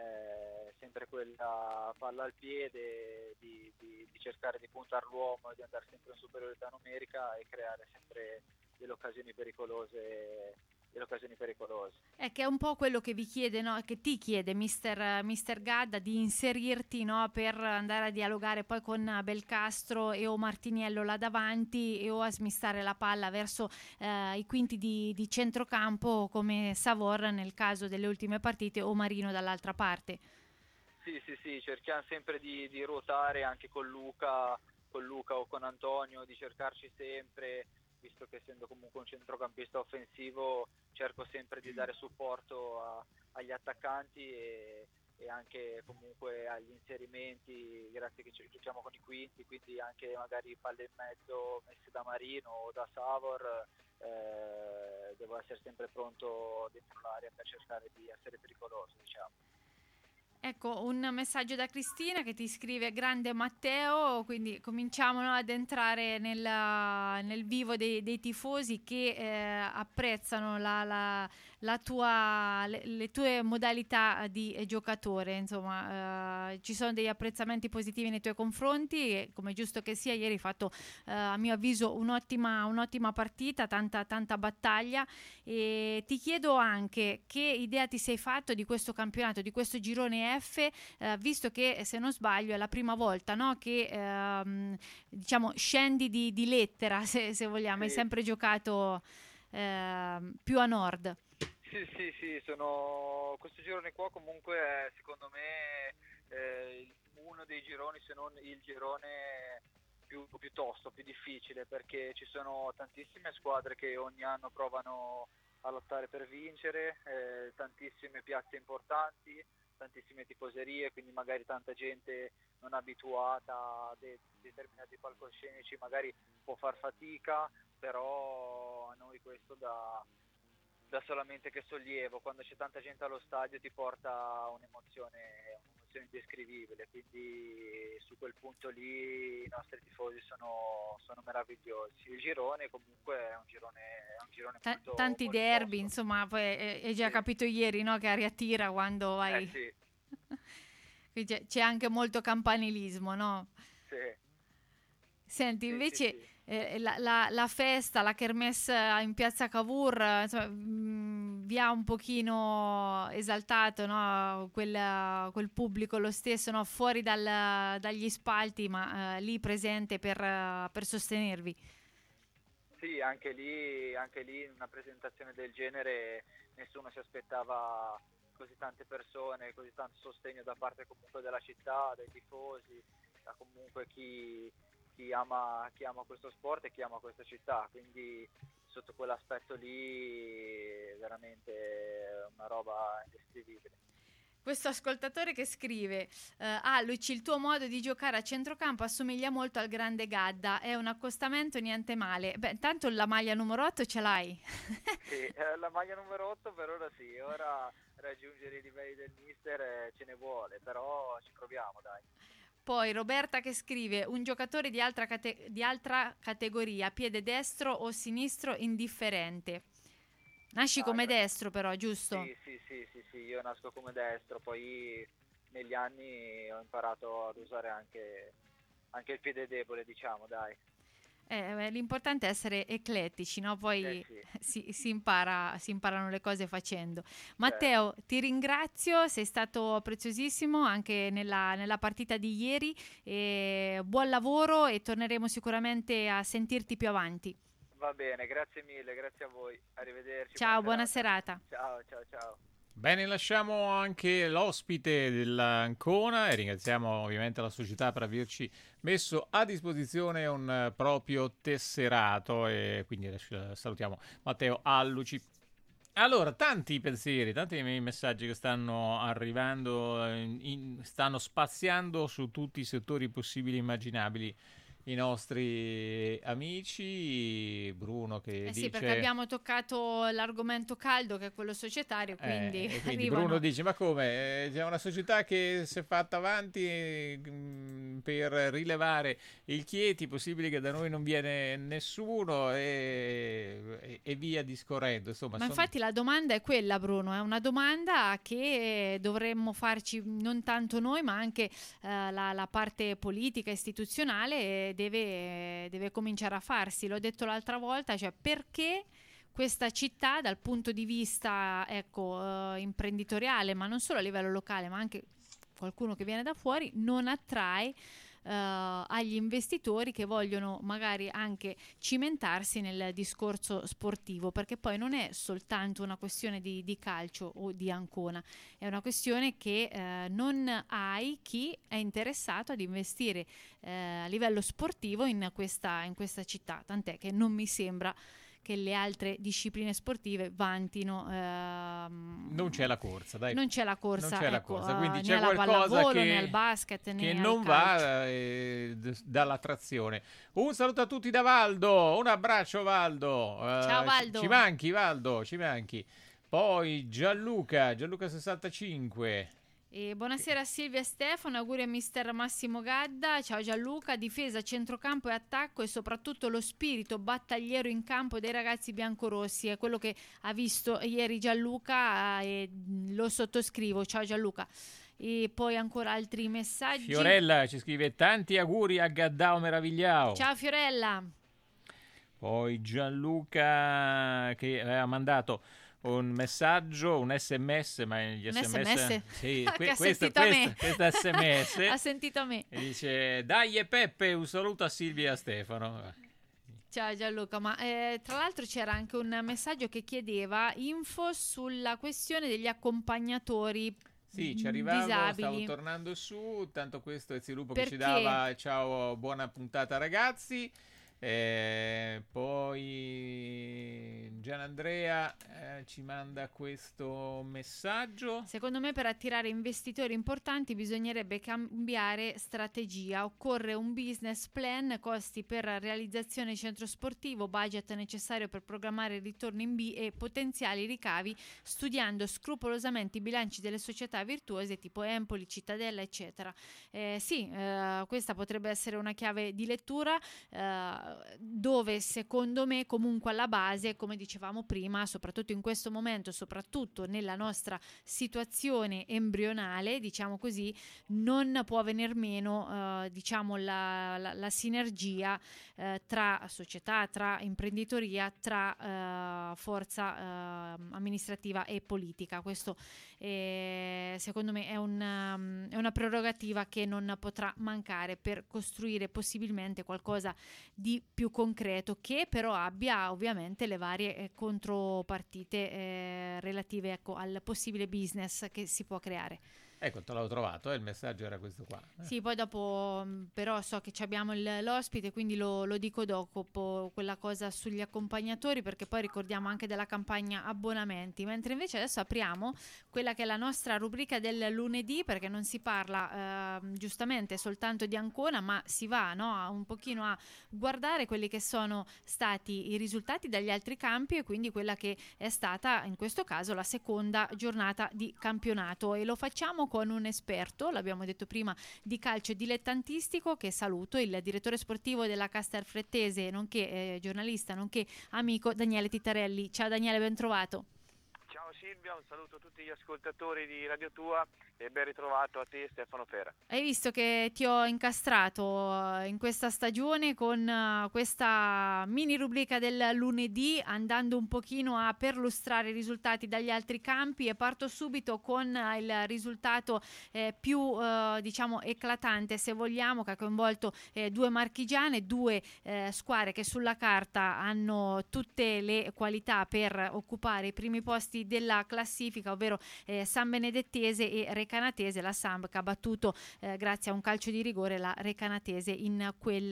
è sempre quella palla al piede, di, di, di cercare di puntare l'uomo e di andare sempre in superiorità numerica e creare sempre delle occasioni pericolose delle occasioni pericolose. È che è un po' quello che vi chiede, no? Che ti chiede mister, mister Gadda di inserirti, no? Per andare a dialogare poi con Belcastro e o Martiniello là davanti e o a smistare la palla verso eh, i quinti di, di centrocampo come Savor nel caso delle ultime partite o Marino dall'altra parte. Sì, sì, sì, cerchiamo sempre di, di ruotare anche con Luca, con Luca o con Antonio, di cercarci sempre, visto che essendo comunque un centrocampista offensivo cerco sempre di dare supporto a, agli attaccanti e, e anche comunque agli inserimenti, grazie che ci giochiamo con i quinti, quindi anche magari palle in mezzo messe da Marino o da Savor, eh, devo essere sempre pronto dentro l'area per cercare di essere pericoloso, diciamo. Ecco, un messaggio da Cristina che ti scrive: grande Matteo, quindi cominciamo, no, ad entrare nel, nel vivo dei, dei tifosi che eh, apprezzano la, la, la tua, le, le tue modalità di giocatore, insomma eh, ci sono degli apprezzamenti positivi nei tuoi confronti e, come è giusto che sia, ieri hai fatto eh, a mio avviso un'ottima, un'ottima partita, tanta, tanta battaglia, e ti chiedo anche che idea ti sei fatto di questo campionato, di questo girone F, eh, visto che, se non sbaglio, è la prima volta, no, che ehm, diciamo scendi di, di lettera, se, se vogliamo, hai Sì. sempre giocato eh, più a nord. Sì, sì, sì, sono... questo girone qua comunque è, secondo me, eh, uno dei gironi, se non il girone più, più tosto, più difficile, perché ci sono tantissime squadre che ogni anno provano a lottare per vincere, eh, tantissime piazze importanti, tantissime tifoserie, quindi magari tanta gente non abituata a de- determinati palcoscenici magari può far fatica, però a noi questo dà, dà solamente che sollievo. Quando c'è tanta gente allo stadio ti porta un'emozione, un'emozione indescrivibile, quindi su quel punto lì i nostri tifosi sono, sono meravigliosi. Il girone comunque è un girone, è un girone Ta- molto, tanti molto derby, tosto. insomma, poi hai hai già Sì. capito ieri, no, che aria tira quando hai... Eh sì, Quindi c'è, c'è anche molto campanilismo, no? sì. Senti, Sì, invece sì, sì. eh, la, la- la festa, la kermesse in piazza Cavour, eh, insomma, mh, vi ha un pochino esaltato, no? Quel, quel pubblico lo stesso, no? Fuori dal- dagli spalti, ma eh, lì presente per, eh, per sostenervi. Sì, anche lì, anche lì in una presentazione del genere nessuno si aspettava così tante persone, così tanto sostegno da parte comunque della città, dai tifosi, da comunque chi, chi ama, chi ama questo sport e chi ama questa città, quindi sotto quell'aspetto lì veramente una roba indescrivibile. Questo ascoltatore che scrive eh, ah, Luci, il tuo modo di giocare a centrocampo assomiglia molto al grande Gadda, è un accostamento niente male. Beh, intanto la maglia numero otto ce l'hai. Sì, eh, la maglia numero otto per ora sì, ora raggiungere i livelli del mister eh, ce ne vuole, però ci proviamo, dai. Poi Roberta che scrive: un giocatore di altra, cate- di altra categoria, piede destro o sinistro, indifferente. Nasci Ah, come gra- destro però, giusto? Sì, sì, sì, sì, sì, io nasco come destro, poi negli anni ho imparato ad usare anche, anche il piede debole, diciamo, dai. Eh, beh, l'importante è essere eclettici, no? Poi Eh sì, si, si impara, si imparano le cose facendo. certo. Matteo, ti ringrazio, sei stato preziosissimo anche nella, nella partita di ieri. E buon lavoro e torneremo sicuramente a sentirti più avanti. Va bene, grazie mille, grazie a voi, arrivederci. Ciao, buona serata. Ciao, ciao, ciao. Bene, lasciamo anche l'ospite dell'Ancona e ringraziamo ovviamente la società per averci messo a disposizione un eh, proprio tesserato, e quindi adesso salutiamo Matteo Alluci. Allora, tanti pensieri, tanti miei messaggi che stanno arrivando, in- in- stanno spaziando su tutti i settori possibili e immaginabili. I nostri amici, Bruno che Eh dice... sì, perché abbiamo toccato l'argomento caldo che è quello societario, quindi, Eh, e quindi arrivano... Bruno dice: ma come? Eh, c'è una società che si è fatta avanti mm, per rilevare il Chieti, possibile che da noi non viene nessuno, e, e- e via discorrendo. Insomma, Ma son- infatti la domanda è quella, Bruno, è una domanda che dovremmo farci non tanto noi, ma anche eh, la, la parte politica, istituzionale, deve, deve cominciare a farsi. L'ho detto l'altra volta, cioè perché questa città dal punto di vista, ecco, eh, imprenditoriale, ma non solo a livello locale, ma anche qualcuno che viene da fuori, non attrae eh, agli investitori che vogliono magari anche cimentarsi nel discorso sportivo, perché poi non è soltanto una questione di, di calcio o di Ancona, è una questione che eh, non hai chi è interessato ad investire eh, a livello sportivo in questa, in questa città, tant'è che non mi sembra che le altre discipline sportive vantino ehm, non c'è la corsa, dai. non c'è la corsa, Non c'è la ecco, corsa, eh, quindi né c'è alla qualcosa pallavolo, che, né al basket, né che al non calcio. va eh, d- dall'attrazione. Un saluto a tutti da Valdo, un abbraccio Valdo. Eh, Ciao, ci- Valdo. Ci manchi Valdo, ci manchi. Poi Gianluca, Gianluca sessantacinque. E buonasera a Silvia e Stefano, auguri a mister Massimo Gadda, ciao Gianluca, difesa, centrocampo e attacco e soprattutto lo spirito battagliero in campo dei ragazzi biancorossi, è quello che ha visto ieri Gianluca e lo sottoscrivo, ciao Gianluca. E poi ancora altri messaggi. Fiorella ci scrive tanti auguri a Gaddao meravigliao. Ciao Fiorella. Poi Gianluca che aveva mandato un messaggio, un sms, ma gli un sms, sms? sì, che que- ha questo, sentito a questo, me. questo sms ha sentito a me e dice dai e Peppe, un saluto a Silvia e a Stefano. Ciao Gianluca, ma eh, tra l'altro c'era anche un messaggio che chiedeva info sulla questione degli accompagnatori. Sì, ci arrivavo, disabili. stavo tornando su, tanto questo è Zilupo Perché? che ci dava ciao, buona puntata ragazzi. Eh, poi Gianandrea eh, ci manda questo messaggio. Secondo me per attirare investitori importanti bisognerebbe cambiare strategia, occorre un business plan, costi per realizzazione centro sportivo, budget necessario per programmare il ritorno in B e potenziali ricavi, studiando scrupolosamente i bilanci delle società virtuose tipo Empoli, Cittadella eccetera. Eh, sì, eh, questa potrebbe essere una chiave di lettura eh, dove secondo me comunque alla base, come dicevamo prima, soprattutto in questo momento, soprattutto nella nostra situazione embrionale, diciamo così, non può venir meno eh, diciamo la, la, la sinergia eh, tra società, tra imprenditoria, tra eh, forza eh, amministrativa e politica. Questo eh, secondo me è, un, um, è una prerogativa che non potrà mancare per costruire possibilmente qualcosa di più concreto, che però abbia ovviamente le varie eh, contropartite eh, relative, ecco, al possibile business che si può creare. Ecco, te l'ho trovato, eh, il messaggio era questo qua. Eh. Sì, poi dopo mh, però so che ci abbiamo il, l'ospite, quindi lo, lo dico dopo, quella cosa sugli accompagnatori, perché poi ricordiamo anche della campagna abbonamenti, mentre invece adesso apriamo quella che è la nostra rubrica del lunedì, perché non si parla eh, giustamente soltanto di Ancona, ma si va, no, a un pochino a guardare quelli che sono stati i risultati dagli altri campi e quindi quella che è stata in questo caso la seconda giornata di campionato, e lo facciamo con un esperto, l'abbiamo detto prima, di calcio dilettantistico, che saluto, il direttore sportivo della Castelfrettese, nonché eh, giornalista, nonché amico, Daniele Tittarelli. Ciao Daniele, ben trovato. Ciao Silvia, un saluto a tutti gli ascoltatori di Radio Tua e ben ritrovato a te Stefano Fera. Hai visto che ti ho incastrato in questa stagione con questa mini rubrica del lunedì, andando un pochino a perlustrare i risultati dagli altri campi, e parto subito con il risultato eh, più eh, diciamo eclatante, se vogliamo, che ha coinvolto eh, due marchigiane, due eh, squadre che sulla carta hanno tutte le qualità per occupare i primi posti della classifica, ovvero eh, San Benedettese e Recanatese. La Samb che ha battuto eh, grazie a un calcio di rigore la Recanatese in quel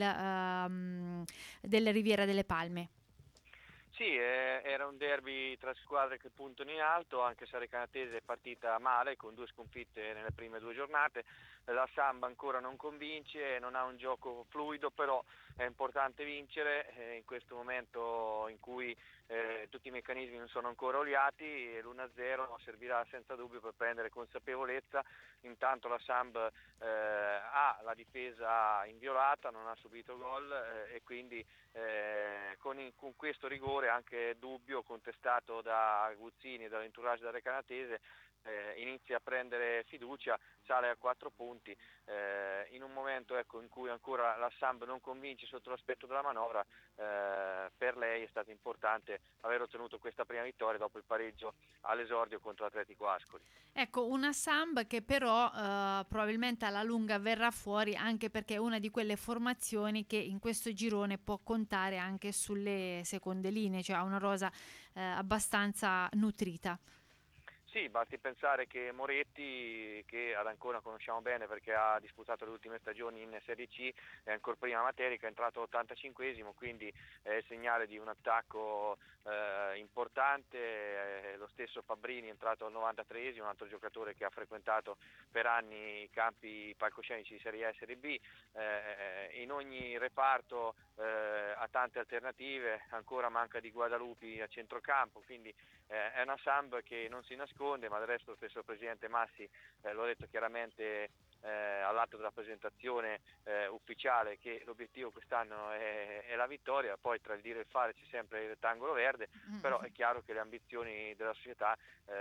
um, della Riviera delle Palme. Sì, eh, era un derby tra squadre che puntano in alto, anche se Recanatese è partita male con due sconfitte nelle prime due giornate. La Samba ancora non convince, non ha un gioco fluido, però è importante vincere eh, in questo momento in cui eh, tutti i meccanismi non sono ancora oliati, e l'uno a zero servirà senza dubbio per prendere consapevolezza. Intanto la Samb eh, ha la difesa inviolata, non ha subito gol eh, e quindi eh, con, in, con questo rigore anche dubbio contestato da Guzzini e dall'entourage della Recanatese eh, inizia a prendere fiducia, sale a quattro punti eh, in un momento ecco, in cui ancora la Samb non convince sotto l'aspetto della manovra. Eh, per lei è stato importante aver ottenuto questa prima vittoria dopo il pareggio all'esordio contro l'Atletico Ascoli. Ecco, una Samb che però eh, probabilmente alla lunga verrà fuori, anche perché è una di quelle formazioni che in questo girone può contare anche sulle seconde linee, cioè ha una rosa eh, abbastanza nutrita. Sì, basti pensare che Moretti, che ad Ancona conosciamo bene perché ha disputato le ultime stagioni in Serie C, è ancora prima Materica, è entrato ottantacinquesimo, quindi è il segnale di un attacco eh, importante. Eh, lo stesso Fabbrini è entrato al novantatreesimo, un altro giocatore che ha frequentato per anni i campi palcoscenici di Serie A e Serie B. Eh, in ogni reparto eh, ha tante alternative, ancora manca di Guadalupi a centrocampo, quindi eh, è una Samb che non si nasconde, nasconde, ma del resto lo stesso presidente Massi eh, lo ha detto chiaramente eh, all'atto della presentazione eh, ufficiale, che l'obiettivo quest'anno è, è la vittoria. Poi tra il dire e il fare c'è sempre il rettangolo verde, mm-hmm. però è chiaro che le ambizioni della società,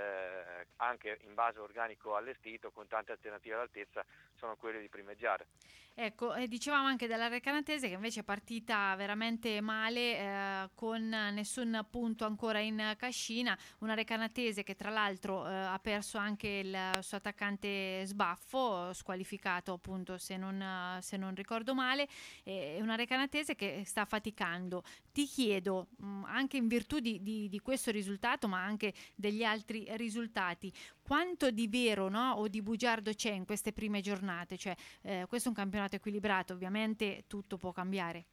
eh, anche in base all'organico allestito con tante alternative all'altezza, sono quelle di primeggiare. Ecco, e dicevamo anche della Recanatese che invece è partita veramente male, eh, con nessun punto ancora in cascina, una Recanatese che tra l'altro eh, ha perso anche il suo attaccante Sbaffo, squalificato appunto se non, se non ricordo male, è una Recanatese che sta faticando. Ti chiedo, mh, anche in virtù di, di, di questo risultato ma anche degli altri risultati, quanto di vero, no, o di bugiardo c'è in queste prime giornate? Cioè, eh, questo è un campionato equilibrato, ovviamente tutto può cambiare.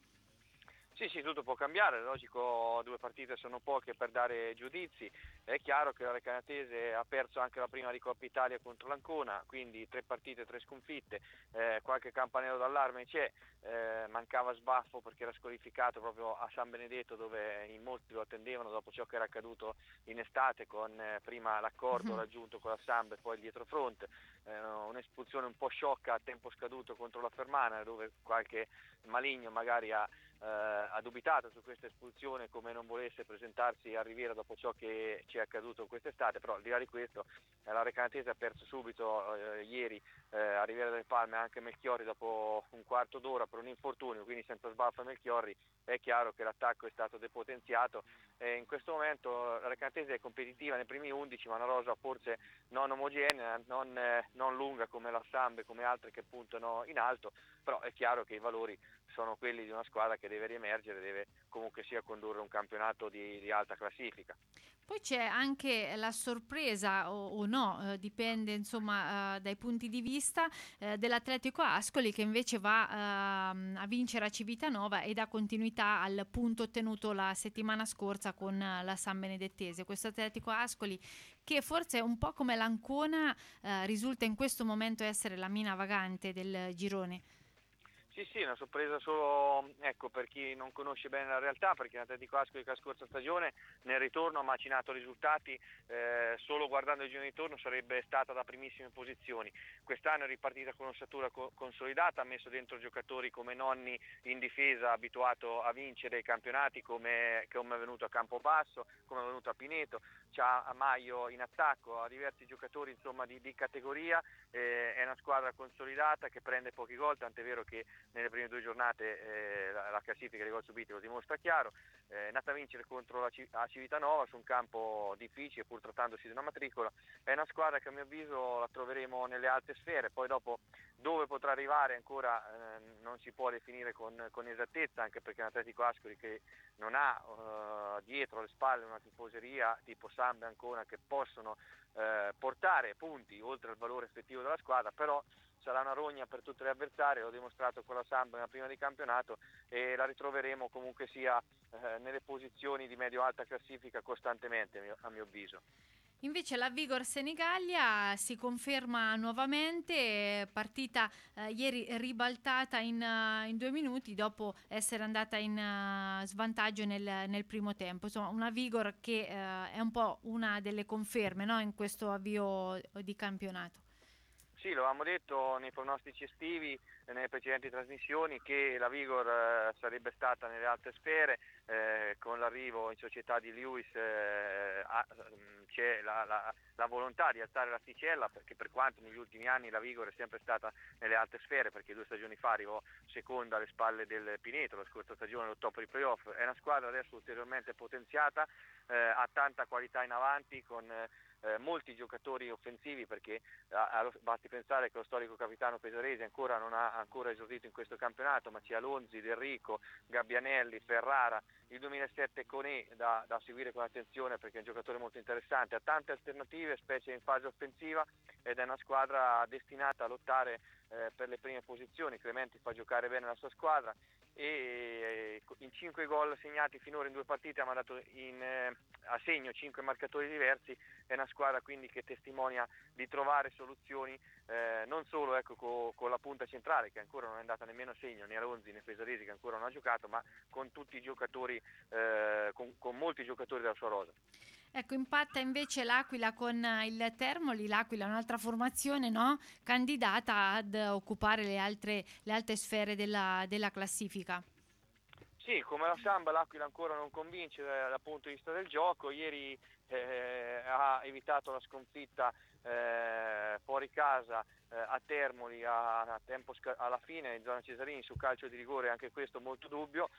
Sì, sì, tutto può cambiare, è logico, due partite sono poche per dare giudizi. È chiaro che la Recanatese ha perso anche la prima di Coppa Italia contro l'Ancona, quindi tre partite, tre sconfitte, eh, qualche campanello d'allarme c'è, eh, mancava Sbaffo perché era squalificato proprio a San Benedetto, dove in molti lo attendevano dopo ciò che era accaduto in estate, con eh, prima l'accordo raggiunto con la Samb e poi il dietrofront, eh, un'espulsione un po' sciocca a tempo scaduto contro la Fermana, dove qualche maligno magari ha Uh, ha dubitato su questa espulsione, come non volesse presentarsi a Riviera dopo ciò che ci è accaduto quest'estate. Però al di là di questo eh, la Recanatese ha perso subito eh, ieri eh, a Riviera delle Palme anche Melchiorri dopo un quarto d'ora per un infortunio, quindi senza Sbaffo e Melchiorri è chiaro che l'attacco è stato depotenziato. E in questo momento la Recanatese è competitiva nei primi undici, ma una rosa forse non omogenea, non, eh, non lunga come la Samb e come altre che puntano in alto, però è chiaro che i valori sono quelli di una squadra che deve riemergere, deve comunque sia condurre un campionato di, di alta classifica. Poi c'è anche la sorpresa o, o no, eh, dipende insomma eh, dai punti di vista, eh, dell'Atletico Ascoli, che invece va eh, a vincere a Civitanova e dà continuità al punto ottenuto la settimana scorsa con la San Benedettese. Questo Atletico Ascoli che forse un po' come l'Ancona eh, risulta in questo momento essere la mina vagante del girone. Sì, sì, una sorpresa solo, ecco, per chi non conosce bene la realtà, perché l'Atletico Ascoli la scorsa stagione nel ritorno ha macinato risultati, eh, solo guardando il giro di ritorno sarebbe stata da primissime posizioni. Quest'anno è ripartita con un'ossatura co- consolidata, ha messo dentro giocatori come Nonni in difesa, abituato a vincere i campionati, come, come è venuto a Campobasso, come è venuto a Pineto, c'ha a Maio in attacco, ha diversi giocatori insomma di, di categoria, eh, è una squadra consolidata che prende pochi gol, tant'è vero che nelle prime due giornate eh, la, la classifica dei gol subiti lo dimostra chiaro. Eh, è nata a vincere contro la, la Civitanova su un campo difficile, pur trattandosi di una matricola. È una squadra che a mio avviso la troveremo nelle alte sfere, poi dopo dove potrà arrivare ancora eh, non si può definire con, con esattezza, anche perché è un Atletico Ascoli che non ha eh, dietro alle spalle una tifoseria tipo Samb e Ancona che possono eh, portare punti oltre al valore effettivo della squadra, però sarà una rogna per tutte le avversarie, l'ho dimostrato con la Samb nella prima di campionato e la ritroveremo comunque sia eh, nelle posizioni di medio-alta classifica costantemente, a mio, a mio avviso. Invece la Vigor Senigallia si conferma nuovamente, partita eh, ieri ribaltata in, uh, in due minuti dopo essere andata in uh, svantaggio nel, nel primo tempo. Insomma, una Vigor che uh, è un po' una delle conferme, no, in questo avvio di campionato. Sì, lo avevamo detto nei pronostici estivi, nelle precedenti trasmissioni, che la Vigor eh, sarebbe stata nelle alte sfere, eh, con l'arrivo in società di Lewis eh, a, c'è la, la, la volontà di alzare l'asticella, perché per quanto negli ultimi anni la Vigor è sempre stata nelle alte sfere, perché due stagioni fa arrivò seconda alle spalle del Pineto, la scorsa stagione lottò per i playoff, è una squadra adesso ulteriormente potenziata, eh, ha tanta qualità in avanti con Eh, molti giocatori offensivi, perché eh, basti pensare che lo storico capitano pesarese ancora non ha ancora esordito in questo campionato, ma c'è Alonzi, Del Rico, Gabbianelli, Ferrara, il duemilasette Conè da, da seguire con attenzione perché è un giocatore molto interessante, ha tante alternative, specie in fase offensiva, ed è una squadra destinata a lottare eh, per le prime posizioni. Clementi fa giocare bene la sua squadra e in cinque gol segnati finora in due partite ha mandato in, eh, a segno cinque marcatori diversi. È una squadra quindi che testimonia di trovare soluzioni eh, non solo ecco, co, con la punta centrale che ancora non è andata nemmeno a segno, né Alonzi né Pesaresi che ancora non ha giocato, ma con tutti i giocatori, eh, con, con molti giocatori della sua rosa. Ecco, impatta invece l'Aquila con il Termoli. L'Aquila è un'altra formazione, no? Candidata ad occupare le altre, le alte sfere della, della classifica. Sì, come la Samba l'Aquila ancora non convince dal punto di vista del gioco. Ieri eh, ha evitato la sconfitta eh, fuori casa eh, a Termoli a, a tempo sca- alla fine in zona Cesarini su calcio di rigore, anche questo molto dubbio,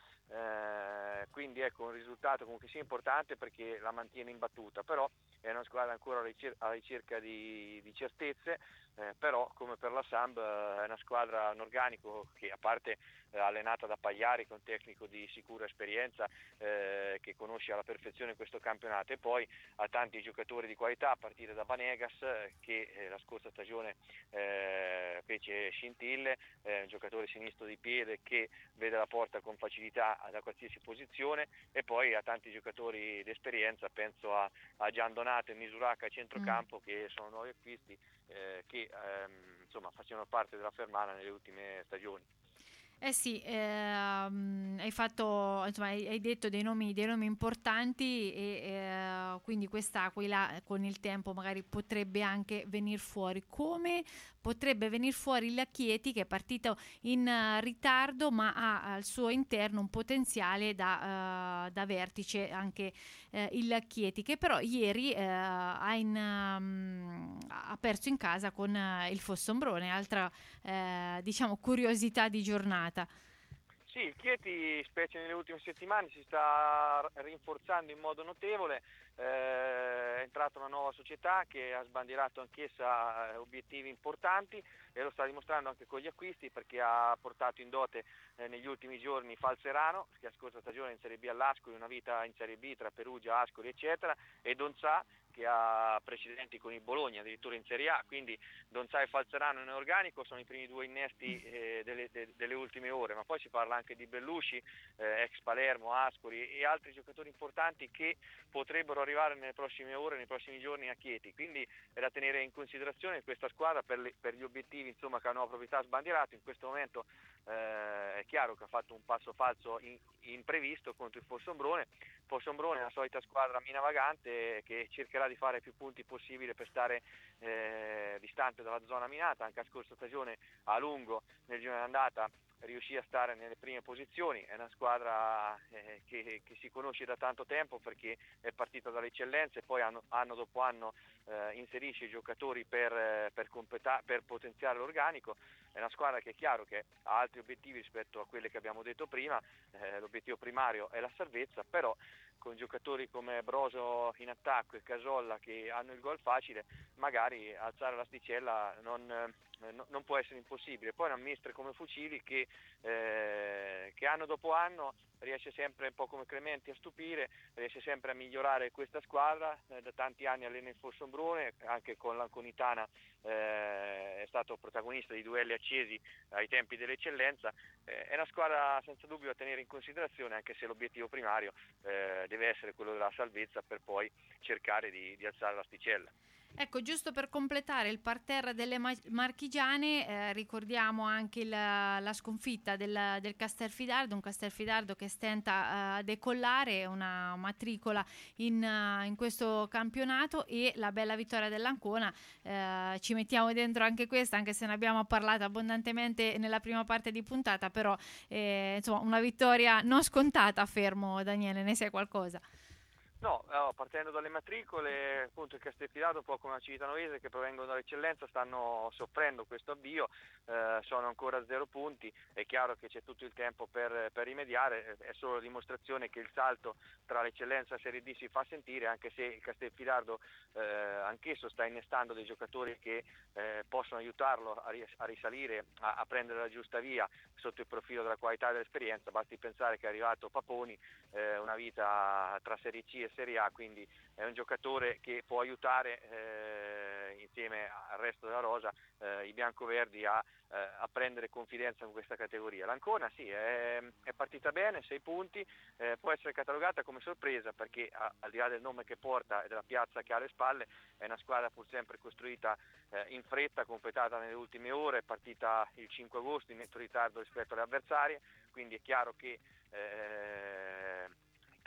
eh, quindi ecco un risultato comunque sia importante perché la mantiene imbattuta, però è una squadra ancora alla ricer- alla ricerca di, di certezze, eh, però come per la Samb è una squadra, un organico che a parte eh, allenata da Pagliari, con tecnico di sicura esperienza eh, che conosce alla perfezione questo campionato, e poi ha tanti giocatori di qualità a partire da Banegas eh, che eh, la scorsa stagione eh, fece scintille, eh, un giocatore sinistro di piede che vede la porta con facilità da qualsiasi posizione, e poi ha tanti giocatori d'esperienza, penso a, a Gian Donato e Misuraka a centrocampo mm. che sono nuovi acquisti eh, che ehm, insomma facevano parte della Fermana nelle ultime stagioni. Eh sì, ehm, hai fatto, insomma, hai, hai detto dei nomi, dei nomi importanti e eh, quindi quest'Aquila con il tempo magari potrebbe anche venire fuori. Come potrebbe venire fuori il Chieti, che è partito in uh, ritardo ma ha al suo interno un potenziale da, uh, da vertice anche uh, il Chieti, che però ieri uh, ha, in, um, ha perso in casa con uh, il Fossombrone, altra uh, diciamo curiosità di giornata. Sì, il Chieti, specie nelle ultime settimane, si sta rinforzando in modo notevole, eh, è entrata una nuova società che ha sbandierato anch'essa obiettivi importanti e lo sta dimostrando anche con gli acquisti, perché ha portato in dote eh, negli ultimi giorni Falzerano, che a scorsa stagione in Serie B all'Ascoli, una vita in Serie B tra Perugia, Ascoli eccetera, e Donzà, che ha precedenti con il Bologna, addirittura in Serie A, quindi Donzà e Falzerano in organico sono i primi due innesti eh, delle, de, delle ultime ore, ma poi si parla anche di Bellusci, eh, ex Palermo, Ascoli e altri giocatori importanti che potrebbero arrivare nelle prossime ore, nei prossimi giorni a Chieti, quindi è da tenere in considerazione questa squadra per, le, per gli obiettivi insomma, che la nuova proprietà ha sbandierato. In questo momento eh, è chiaro che ha fatto un passo falso in, imprevisto contro il Fossombrone. Fossombrone è la solita squadra minavagante che cercherà di fare più punti possibile per stare eh, distante dalla zona minata. Anche a scorsa stagione a lungo nel girone d'andata riuscì a stare nelle prime posizioni, è una squadra eh, che, che si conosce da tanto tempo perché è partita dalle eccellenze e poi anno, anno dopo anno eh, inserisce i giocatori per, eh, per, completa- per potenziare l'organico. È una squadra che è chiaro che ha altri obiettivi rispetto a quelli che abbiamo detto prima, eh, l'obiettivo primario è la salvezza, però con giocatori come Broso in attacco e Casolla che hanno il gol facile, magari alzare l'asticella non, eh, non può essere impossibile. Poi una minestra come Fucili che, eh, che anno dopo anno riesce sempre, un po' come Clementi, a stupire, riesce sempre a migliorare questa squadra, eh, da tanti anni allena il Fossombrone, anche con l'Anconitana eh, è stato protagonista di duelli accesi ai tempi dell'eccellenza, eh, è una squadra senza dubbio da tenere in considerazione, anche se l'obiettivo primario eh, deve essere quello della salvezza per poi cercare di, di alzare l'asticella. Ecco, giusto per completare il parterre delle marchigiane, eh, ricordiamo anche il, la sconfitta del, del Castelfidardo, un Castelfidardo che stenta a decollare, una matricola in, in questo campionato, e la bella vittoria dell'Ancona. Eh, ci mettiamo dentro anche questa, anche se ne abbiamo parlato abbondantemente nella prima parte di puntata, però eh, insomma una vittoria non scontata, affermo. Daniele, ne sai qualcosa? No, no, partendo dalle matricole, appunto il Castelfidardo, un po' come la Civitanovese, che provengono dall'eccellenza, stanno soffrendo questo avvio, eh, sono ancora a zero punti, è chiaro che c'è tutto il tempo per, per rimediare, è solo la dimostrazione che il salto tra l'eccellenza e la Serie D si fa sentire, anche se il Castelfidardo eh, anch'esso sta innestando dei giocatori che eh, possono aiutarlo a, ris- a risalire, a, a prendere la giusta via sotto il profilo della qualità e dell'esperienza. Basti pensare che è arrivato Paponi, eh, una vita tra Serie C e Serie A, quindi è un giocatore che può aiutare eh, insieme al resto della rosa eh, i biancoverdi a, eh, a prendere confidenza in questa categoria. L'Ancona sì, è, è partita bene, sei punti, eh, può essere catalogata come sorpresa perché a, al di là del nome che porta e della piazza che ha alle spalle, è una squadra pur sempre costruita eh, in fretta, completata nelle ultime ore, è partita il cinque agosto in netto ritardo rispetto alle avversarie, quindi è chiaro che eh, che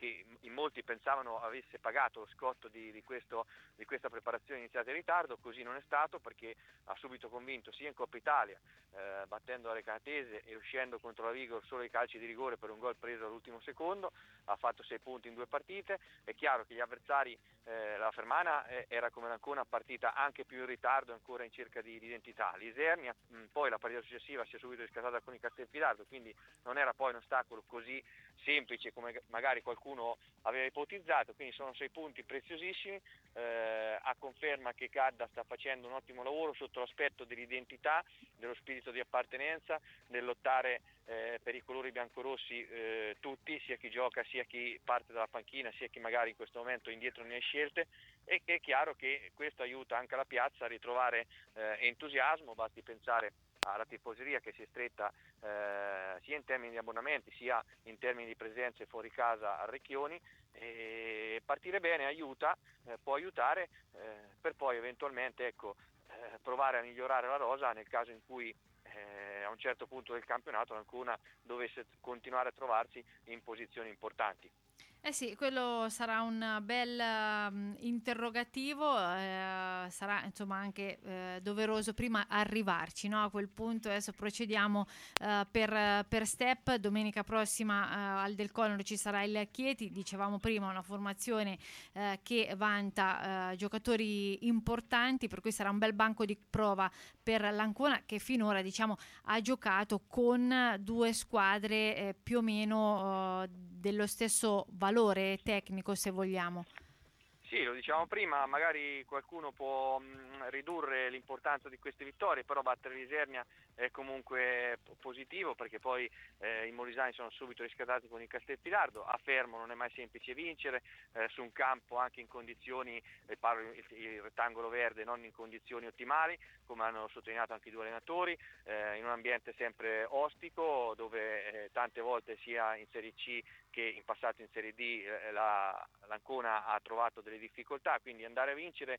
che in molti pensavano avesse pagato lo scotto di, di, questo, di questa preparazione iniziata in ritardo. Così non è stato, perché ha subito convinto sia in Coppa Italia, eh, battendo la Recanatese e uscendo contro la Vigor solo ai calci di rigore per un gol preso all'ultimo secondo. Ha fatto sei punti in due partite. È chiaro che gli avversari, eh, la Fermana eh, era come l'Ancona partita anche più in ritardo, ancora in cerca di, di identità. L'Isernia mh, poi la partita successiva si è subito riscattata con il Castelfidardo, quindi non era poi un ostacolo così semplice come magari qualcuno aveva ipotizzato. Quindi sono sei punti preziosissimi, eh, a conferma che Gadda sta facendo un ottimo lavoro sotto l'aspetto dell'identità, dello spirito di appartenenza, del lottare eh, per i colori biancorossi eh, tutti, sia chi gioca sia chi parte dalla panchina, sia chi magari in questo momento indietro nelle scelte, e che è chiaro che questo aiuta anche la piazza a ritrovare eh, entusiasmo. Basti pensare alla tifoseria che si è stretta eh, sia in termini di abbonamenti sia in termini di presenze fuori casa a Recchioni, e partire bene aiuta, eh, può aiutare eh, per poi eventualmente ecco, eh, provare a migliorare la rosa nel caso in cui eh, a un certo punto del campionato l'Ancona dovesse continuare a trovarsi in posizioni importanti. Eh sì, quello sarà un bel um, interrogativo, eh, sarà insomma anche eh, doveroso prima arrivarci, no? A quel punto adesso procediamo uh, per, per step. Domenica prossima uh, al Del Collero ci sarà il Chieti, dicevamo prima una formazione uh, che vanta uh, giocatori importanti, per cui sarà un bel banco di prova per l'Ancona, che finora diciamo ha giocato con due squadre eh, più o meno uh, dello stesso valore tecnico, se vogliamo. Sì, lo diciamo prima, magari qualcuno può mh, ridurre l'importanza di queste vittorie, però battere l'Isernia è comunque positivo, perché poi eh, i molisani sono subito riscattati con il Castelfidardo. A Fermo non è mai semplice vincere, eh, su un campo anche in condizioni, eh, parlo il, il rettangolo verde, non in condizioni ottimali, come hanno sottolineato anche i due allenatori, eh, in un ambiente sempre ostico, dove eh, tante volte sia in Serie C che in passato in Serie D eh, la, l'Ancona ha trovato delle difficoltà, quindi andare a vincere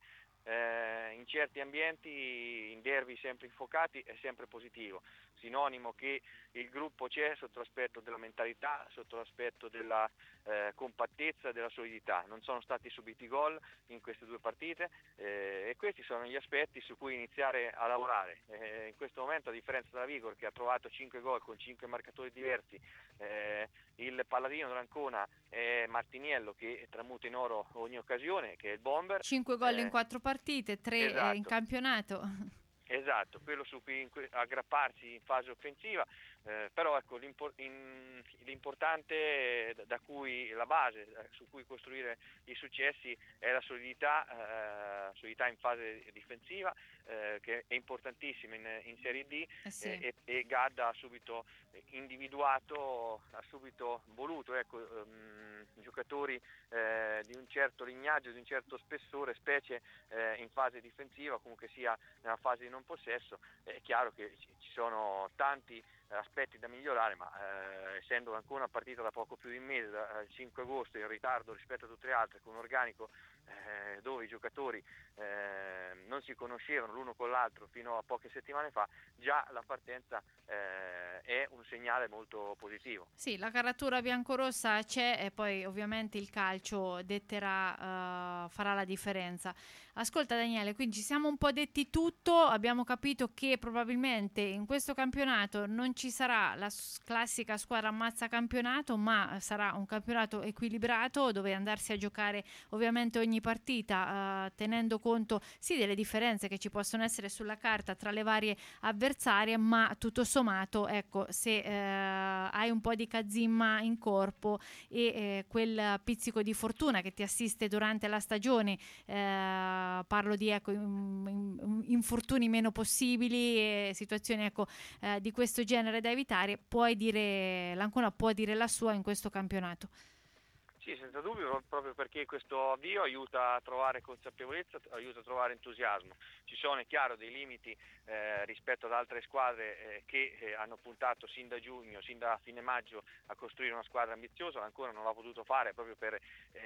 eh, in certi ambienti, in derby sempre infuocati, è sempre positivo, sinonimo che il gruppo c'è sotto l'aspetto della mentalità, sotto l'aspetto della eh, compattezza, della solidità. Non sono stati subiti gol in queste due partite eh, e questi sono gli aspetti su cui iniziare a lavorare. Eh, in questo momento, a differenza della Vigor, che ha trovato cinque gol con cinque marcatori diversi, eh, il paladino dell'Ancona è Martiniello, che tramuta in oro ogni occasione, che è il bomber. cinque gol eh, in quattro partite, tre esatto. in campionato. Esatto, quello su cui aggrapparsi in fase offensiva, eh, però ecco l'impor- in, l'importante da cui la base su cui costruire i successi è la solidità, eh, solidità in fase difensiva, eh, che è importantissima in, in Serie D, eh sì. eh, e, e Gadda ha subito individuato, ha subito voluto ecco, um, giocatori eh, di un certo lignaggio, di un certo spessore, specie eh, in fase difensiva, comunque sia nella fase di non possesso. È chiaro che ci sono tanti aspetti da migliorare, ma eh, essendo ancora una partita da poco più di un mese, dal cinque agosto, in ritardo rispetto a tutte le altre, con un organico eh, dove i giocatori eh, non si conoscevano l'uno con l'altro fino a poche settimane fa, già la partenza eh, è un segnale molto positivo. Sì, la caratura biancorossa c'è e poi ovviamente il calcio detterà, uh, farà la differenza. Ascolta Daniele, quindi ci siamo un po' detti tutto, abbiamo capito che probabilmente in questo campionato non ci sarà la classica squadra ammazza campionato, ma sarà un campionato equilibrato dove andarsi a giocare ovviamente ogni partita, uh, tenendo conto sì delle differenze che ci possono essere sulla carta tra le varie avversarie, ma tutto sommato ecco, se uh, hai un po' di cazzimma in corpo e eh, quel pizzico di fortuna che ti assiste durante la stagione, eh, parlo di ecco, infortuni meno possibili e situazioni ecco, eh, di questo genere da evitare, puoi dire, l'Ancona può dire la sua in questo campionato. Sì, senza dubbio, proprio perché questo avvio aiuta a trovare consapevolezza, aiuta a trovare entusiasmo. Ci sono, è chiaro, dei limiti eh, rispetto ad altre squadre eh, che eh, hanno puntato sin da giugno, sin da fine maggio a costruire una squadra ambiziosa, ancora non l'ha potuto fare proprio per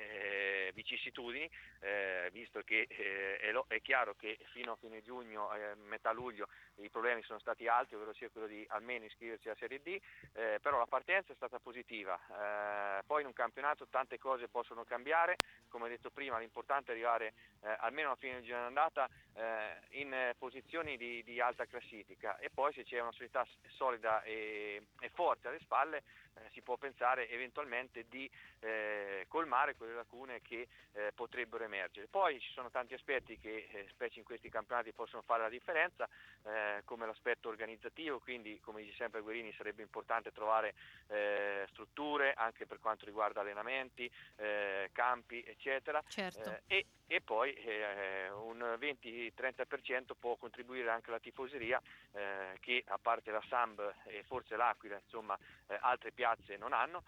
eh, vicissitudini, eh, visto che eh, è, lo, è chiaro che fino a fine giugno, eh, metà luglio, i problemi sono stati alti, ovvero sia quello di almeno iscriversi alla Serie D, eh, però la partenza è stata positiva. Eh, poi in un campionato tanto tante cose possono cambiare, come detto prima l'importante è arrivare eh, almeno alla fine del girone d'andata eh, in eh, posizioni di, di alta classifica, e poi se c'è una società solida e, e forte alle spalle eh, si può pensare eventualmente di eh, colmare quelle lacune che eh, potrebbero emergere. Poi ci sono tanti aspetti che eh, specie in questi campionati possono fare la differenza, eh, come l'aspetto organizzativo, quindi come dice sempre Guerini sarebbe importante trovare eh, strutture anche per quanto riguarda allenamenti, eh, campi eccetera, Certo. eh, e, e poi eh, un venti trenta per cento può contribuire anche la tifoseria eh, che a parte la Samb e forse l'Aquila insomma eh, altre piazze non hanno,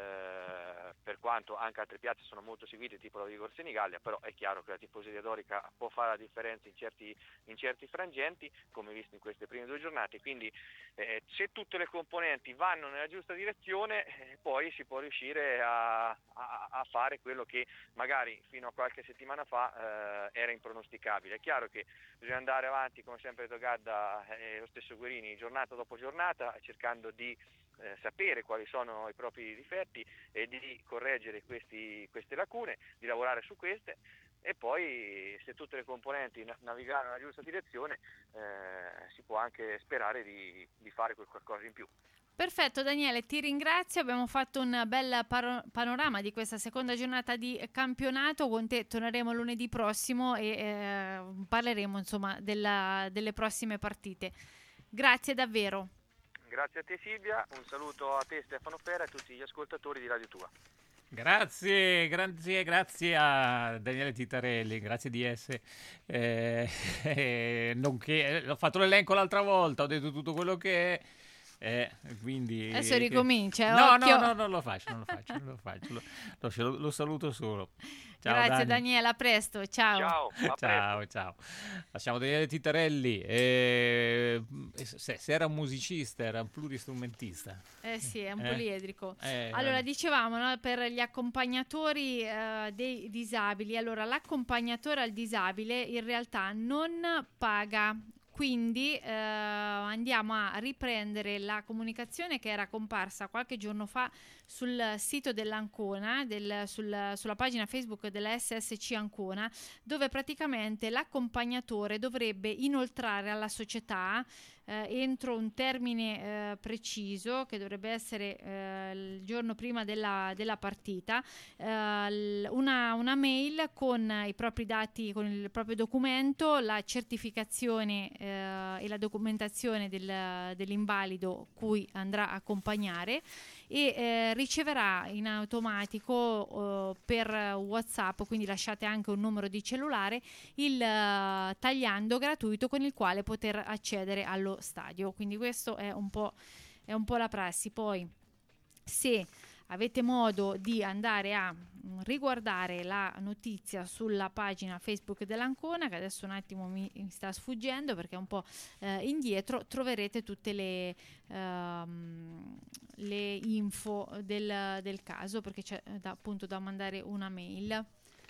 eh, per quanto anche altre piazze sono molto seguite tipo la Vigor Senigallia, però è chiaro che la tifoseria dorica può fare la differenza in certi, in certi frangenti come visto in queste prime due giornate, quindi eh, se tutte le componenti vanno nella giusta direzione eh, poi si può riuscire a, a, a fare quello che magari fino a qualche settimana fa eh, era impronosticabile. È chiaro che bisogna andare avanti, come sempre detto Gadda e lo stesso Guerini, giornata dopo giornata, cercando di eh, sapere quali sono i propri difetti e di correggere questi, queste lacune, di lavorare su queste, e poi se tutte le componenti navigano nella giusta direzione eh, si può anche sperare di, di fare qualcosa in più. Perfetto Daniele, ti ringrazio, abbiamo fatto un bel paro- panorama di questa seconda giornata di campionato, con te torneremo lunedì prossimo e eh, parleremo insomma della, delle prossime partite. Grazie davvero. Grazie a te Silvia, un saluto a te Stefano Pera e a tutti gli ascoltatori di Radio Tua. Grazie, grazie, grazie a Daniele Titarelli, grazie di essere, eh, eh, nonché, ho fatto l'elenco l'altra volta, ho detto tutto quello che è. Eh, quindi Adesso ricomincia. No, occhio. no, no, non lo faccio, non lo faccio, non lo faccio. Lo, lo, lo saluto solo. Ciao, Grazie Dani. Daniele, a presto. Ciao. Ciao, a ciao, presto. ciao. Lasciamo Daniele Titarelli. Eh, se, se era un musicista, era un pluristrumentista. Eh sì, è un Eh? poliedrico. Eh, Allora, dicevamo, no, per gli accompagnatori eh, dei disabili, allora l'accompagnatore al disabile in realtà non paga. Quindi eh, andiamo a riprendere la comunicazione che era comparsa qualche giorno fa sul sito dell'Ancona, del, sul, sulla pagina Facebook della S S C Ancona, dove praticamente l'accompagnatore dovrebbe inoltrare alla società eh, entro un termine eh, preciso, che dovrebbe essere eh, il giorno prima della, della partita, eh, una, una mail con i propri dati, con il proprio documento, la certificazione eh, e la documentazione del, dell'invalido cui andrà a accompagnare, e eh, riceverà in automatico eh, per WhatsApp, quindi lasciate anche un numero di cellulare, il eh, tagliando gratuito con il quale poter accedere allo stadio. Quindi questo è un po', è un po' la prassi. Poi se avete modo di andare a riguardare la notizia sulla pagina Facebook dell'Ancona, che adesso un attimo mi, mi sta sfuggendo perché è un po' eh, indietro, troverete tutte le, ehm, le info del, del caso, perché c'è da, appunto da mandare una mail.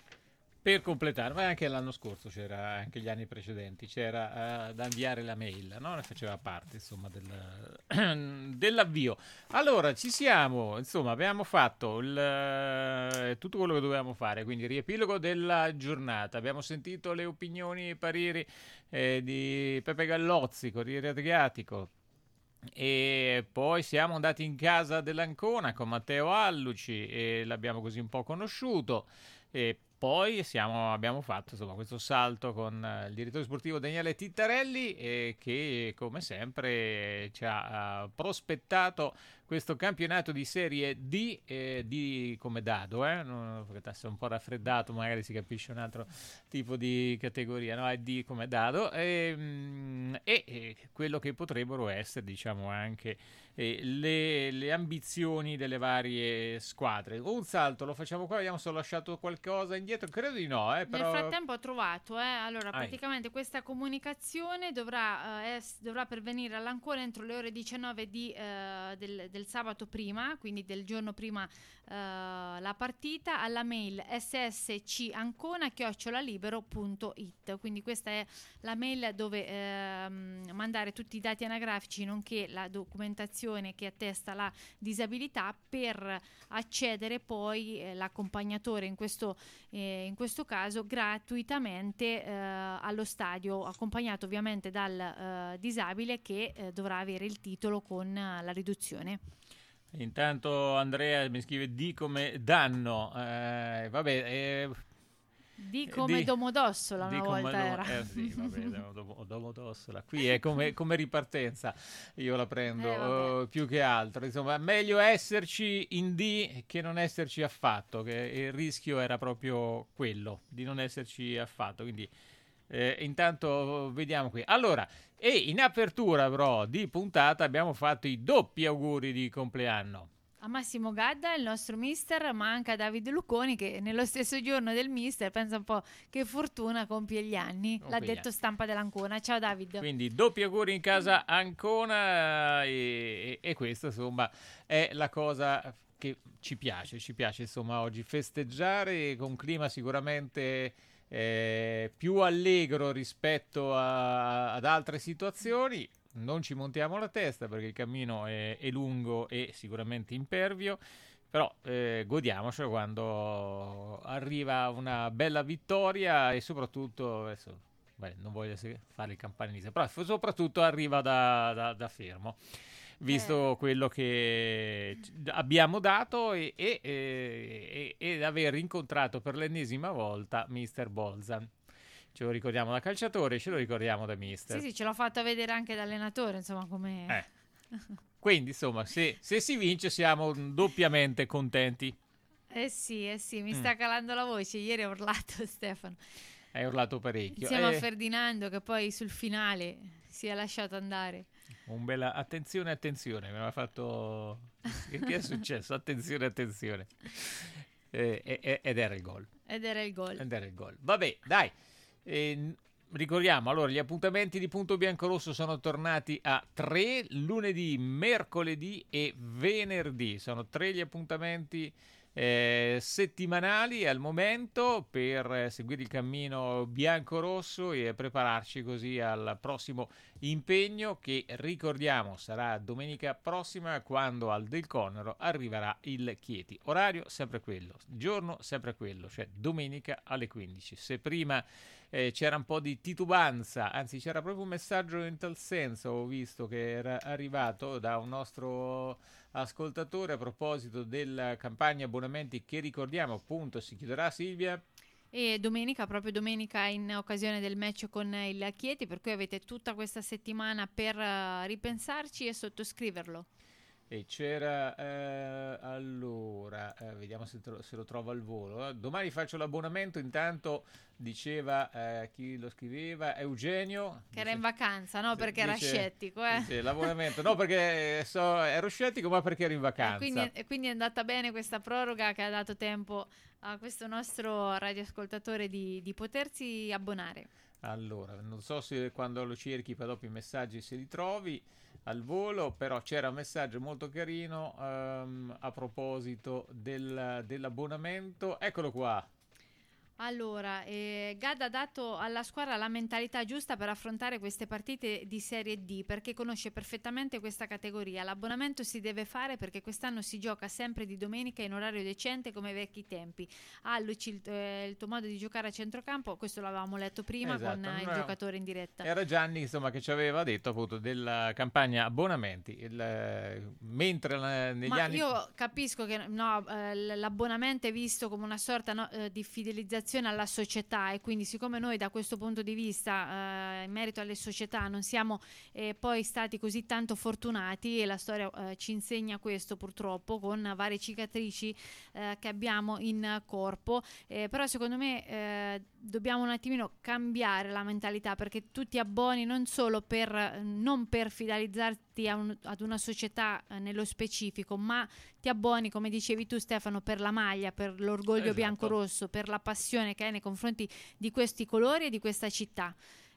Per completare, ma anche l'anno scorso c'era, anche gli anni precedenti, c'era uh, da inviare la mail, no? Ne faceva parte, insomma, del, dell'avvio. Allora, ci siamo, insomma, abbiamo fatto il, tutto quello che dovevamo fare, quindi riepilogo della giornata. Abbiamo sentito le opinioni e pareri eh, di Pepe Gallozzi, Corriere Adriatico, e poi siamo andati in casa dell'Ancona con Matteo Alluci e l'abbiamo così un po' conosciuto, e poi siamo, abbiamo fatto insomma questo salto con uh, il direttore sportivo Daniele Titarelli, eh, che come sempre ci ha uh, prospettato questo campionato di Serie D, eh, di come dado, eh? non, perché adesso è un po' raffreddato, magari si capisce un altro tipo di categoria, no? È D come dado, e, mm, e, e quello che potrebbero essere, diciamo, anche eh, le, le ambizioni delle varie squadre. Un salto lo facciamo qua, vediamo se ho lasciato qualcosa indietro, credo di no. Eh, però... Nel frattempo ho trovato, eh, allora ah, praticamente questa comunicazione dovrà, eh, es, dovrà pervenire all'Ancona entro le ore diciannove di, eh, del, del sabato prima, quindi del giorno prima eh, la partita, alla mail sscancona chiocciola libero punto it. Quindi questa è la mail dove eh, mandare tutti i dati anagrafici nonché la documentazione l'attestazione che attesta la disabilità per accedere poi eh, l'accompagnatore in questo, eh, in questo caso gratuitamente eh, allo stadio, accompagnato ovviamente dal eh, disabile che eh, dovrà avere il titolo con eh, la riduzione. Intanto Andrea mi scrive di come danno, eh, vabbè, eh, di come di, Domodossola una di come volta do, era. Eh sì, vabbè, dom, Domodossola, qui è come, come ripartenza, io la prendo eh, uh, più che altro, insomma, meglio esserci in D che non esserci affatto, che il rischio era proprio quello, di non esserci affatto, quindi eh, intanto vediamo qui. Allora, e in apertura però di puntata abbiamo fatto i doppi auguri di compleanno. A Massimo Gadda, il nostro mister, ma anche a Davide Lucconi che nello stesso giorno del mister, pensa un po' che fortuna, compie gli anni, compie l'ha detto anni. Stampa dell'Ancona. Ciao David. Quindi doppi auguri in casa Ancona e, e, e questa insomma è la cosa che ci piace, ci piace insomma oggi festeggiare con clima sicuramente eh, più allegro rispetto a, ad altre situazioni. Non ci montiamo la testa perché il cammino è, è lungo e sicuramente impervio, però eh, godiamocelo quando arriva una bella vittoria e soprattutto, adesso beh, non voglio fare il campanilista, però soprattutto arriva da, da, da fermo, visto eh. quello che abbiamo dato e, e, e, e aver incontrato per l'ennesima volta mister Bolzan. Ce lo ricordiamo da calciatore, ce lo ricordiamo da mister. Sì, sì, ce l'ho fatto vedere anche da allenatore, insomma, come... Eh. Quindi, insomma, se, se si vince siamo doppiamente contenti. Eh sì, eh sì, mi mm. sta calando la voce. Ieri ho urlato, Stefano. Hai urlato parecchio. Insieme eh... a Ferdinando, che poi sul finale si è lasciato andare. Un bella... Attenzione, attenzione, mi ha fatto... Che è successo? Attenzione, attenzione. Eh, eh, ed era il gol. Ed era il gol. Ed era il gol. Vabbè, dai. E ricordiamo allora gli appuntamenti di Punto Biancorosso sono tornati a tre, lunedì, mercoledì e venerdì, sono tre gli appuntamenti eh, settimanali al momento per eh, seguire il cammino biancorosso e prepararci così al prossimo impegno che ricordiamo sarà domenica prossima quando al Del Conero arriverà il Chieti, orario sempre quello, giorno sempre quello, cioè domenica alle quindici. Se prima Eh, c'era un po' di titubanza, anzi c'era proprio un messaggio in tal senso, ho visto che era arrivato da un nostro ascoltatore a proposito della campagna abbonamenti che ricordiamo appunto si chiuderà, Silvia? E domenica, proprio domenica in occasione del match con il Chieti, per cui avete tutta questa settimana per uh, ripensarci e sottoscriverlo. E c'era eh, allora eh, vediamo se, tro- se lo trovo al volo eh. Domani faccio l'abbonamento, intanto diceva eh, chi lo scriveva, Eugenio che era in vacanza, no? Perché dice, era scettico eh? Dice, l'abbonamento no perché so, ero scettico ma perché ero in vacanza, e quindi, e quindi è andata bene questa proroga che ha dato tempo a questo nostro radioascoltatore di, di potersi abbonare. Allora non so se quando lo cerchi poi dopo i messaggi se li trovi al volo, però c'era un messaggio molto carino um, a proposito del, dell'abbonamento, eccolo qua. Allora, eh, Gadda ha dato alla squadra la mentalità giusta per affrontare queste partite di Serie D perché conosce perfettamente questa categoria. L'abbonamento si deve fare perché quest'anno si gioca sempre di domenica in orario decente come ai vecchi tempi. Alluci il, eh, il tuo modo di giocare a centrocampo, questo l'avevamo letto prima esatto, con eh, il giocatore in diretta. Era Gianni insomma che ci aveva detto appunto della campagna abbonamenti, il, eh, mentre la, negli Ma anni... io capisco che no, eh, l'abbonamento è visto come una sorta no, eh, di fidelizzazione alla società e quindi siccome noi da questo punto di vista eh, in merito alle società non siamo eh, poi stati così tanto fortunati e la storia eh, ci insegna questo purtroppo con varie cicatrici eh, che abbiamo in corpo eh, però secondo me eh, dobbiamo un attimino cambiare la mentalità perché tu ti abboni non solo per non per fidelizzarti a un, ad una società eh, nello specifico ma ti abboni come dicevi tu Stefano per la maglia, per l'orgoglio esatto. bianco-rosso, per la passione che hai nei confronti di questi colori e di questa città.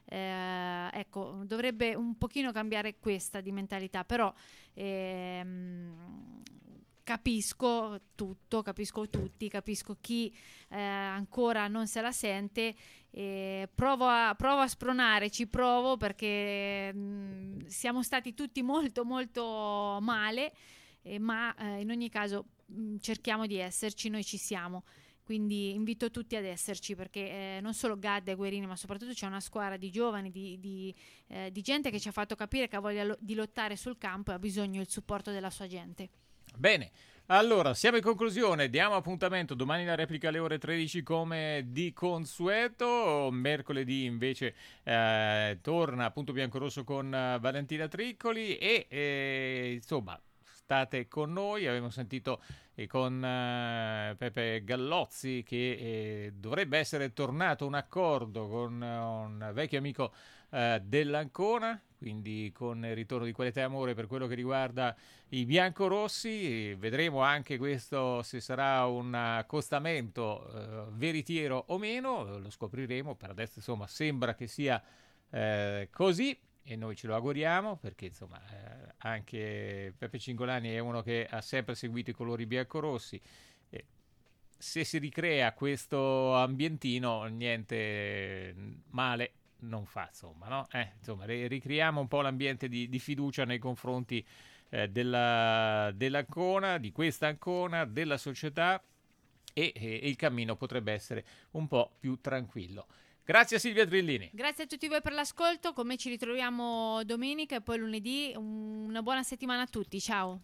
Eh, ecco, dovrebbe un pochino cambiare questa di mentalità, però ehm, capisco tutto, capisco tutti, capisco chi eh, ancora non se la sente, eh, provo, a, provo a spronare, ci provo perché mh, siamo stati tutti molto molto male, eh, ma eh, in ogni caso mh, cerchiamo di esserci, noi ci siamo. Quindi invito tutti ad esserci, perché eh, non solo Gadda e Guerini, ma soprattutto c'è una squadra di giovani, di, di, eh, di gente che ci ha fatto capire che ha voglia lo- di lottare sul campo e ha bisogno del supporto della sua gente. Bene, allora siamo in conclusione, diamo appuntamento domani la replica alle ore tredici come di consueto, mercoledì invece eh, torna Punto Biancorosso con uh, Valentina Triccoli e eh, insomma state con noi. Abbiamo sentito eh, con uh, Pepe Gallozzi che eh, dovrebbe essere tornato un accordo con uh, un vecchio amico uh, dell'Ancona, quindi con il ritorno di Qualità e Amore per quello che riguarda i biancorossi. E vedremo anche questo se sarà un accostamento uh, veritiero o meno, lo scopriremo. Per adesso insomma sembra che sia uh, così e noi ce lo auguriamo, perché insomma eh, anche Pepe Cingolani è uno che ha sempre seguito i colori biancorossi. E se si ricrea questo ambientino niente male non fa, insomma, no? Eh, insomma, ricriamo un po' l'ambiente di, di fiducia nei confronti eh, della, dell'Ancona, di questa Ancona, della società, e, e il cammino potrebbe essere un po' più tranquillo. Grazie a Silvia Trillini. Grazie a tutti voi per l'ascolto, con me ci ritroviamo domenica e poi lunedì. Una buona settimana a tutti, ciao.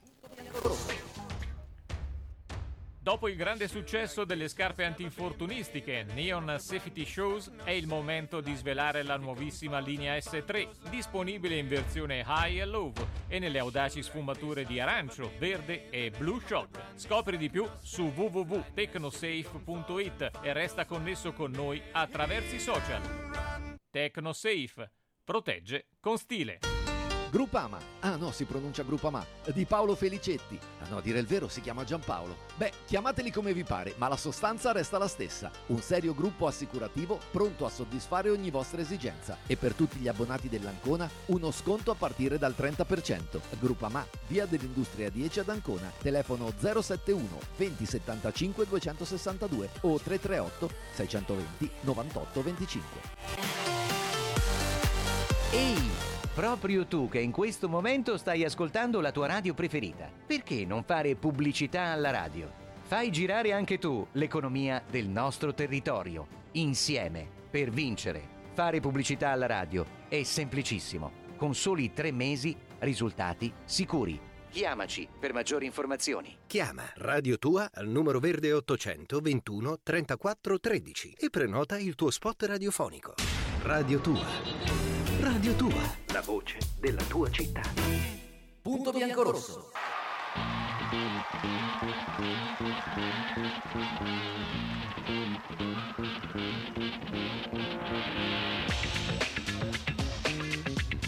Dopo il grande successo delle scarpe antinfortunistiche Neon Safety Shoes, è il momento di svelare la nuovissima linea S tre, disponibile in versione High e Low e nelle audaci sfumature di arancio, verde e Blue Shock. Scopri di più su w w w punto tecnosafe punto it e resta connesso con noi attraverso i social. Tecnosafe, protegge con stile. Groupama, ah no, si pronuncia Groupama, di Paolo Felicetti. Ah no, a dire il vero si chiama Giampaolo. Beh, chiamateli come vi pare, ma la sostanza resta la stessa. Un serio gruppo assicurativo pronto a soddisfare ogni vostra esigenza. E per tutti gli abbonati dell'Ancona, uno sconto a partire dal trenta per cento. Groupama, via dell'Industria dieci ad Ancona, telefono zero sette uno venti settantacinque duecentosessantadue o tre tre otto sei venti novantotto venticinque. Ehi! Proprio tu che in questo momento stai ascoltando la tua radio preferita, perché non fare pubblicità alla radio? Fai girare anche tu l'economia del nostro territorio, insieme, per vincere. Fare pubblicità alla radio è semplicissimo, con soli tre mesi, risultati sicuri. Chiamaci per maggiori informazioni. Chiama Radio Tua al numero verde ottocento ventuno trentaquattro tredici e prenota il tuo spot radiofonico. Radio Tua. Radio Tua, la voce della tua città. Punto Biancorosso. Thank you.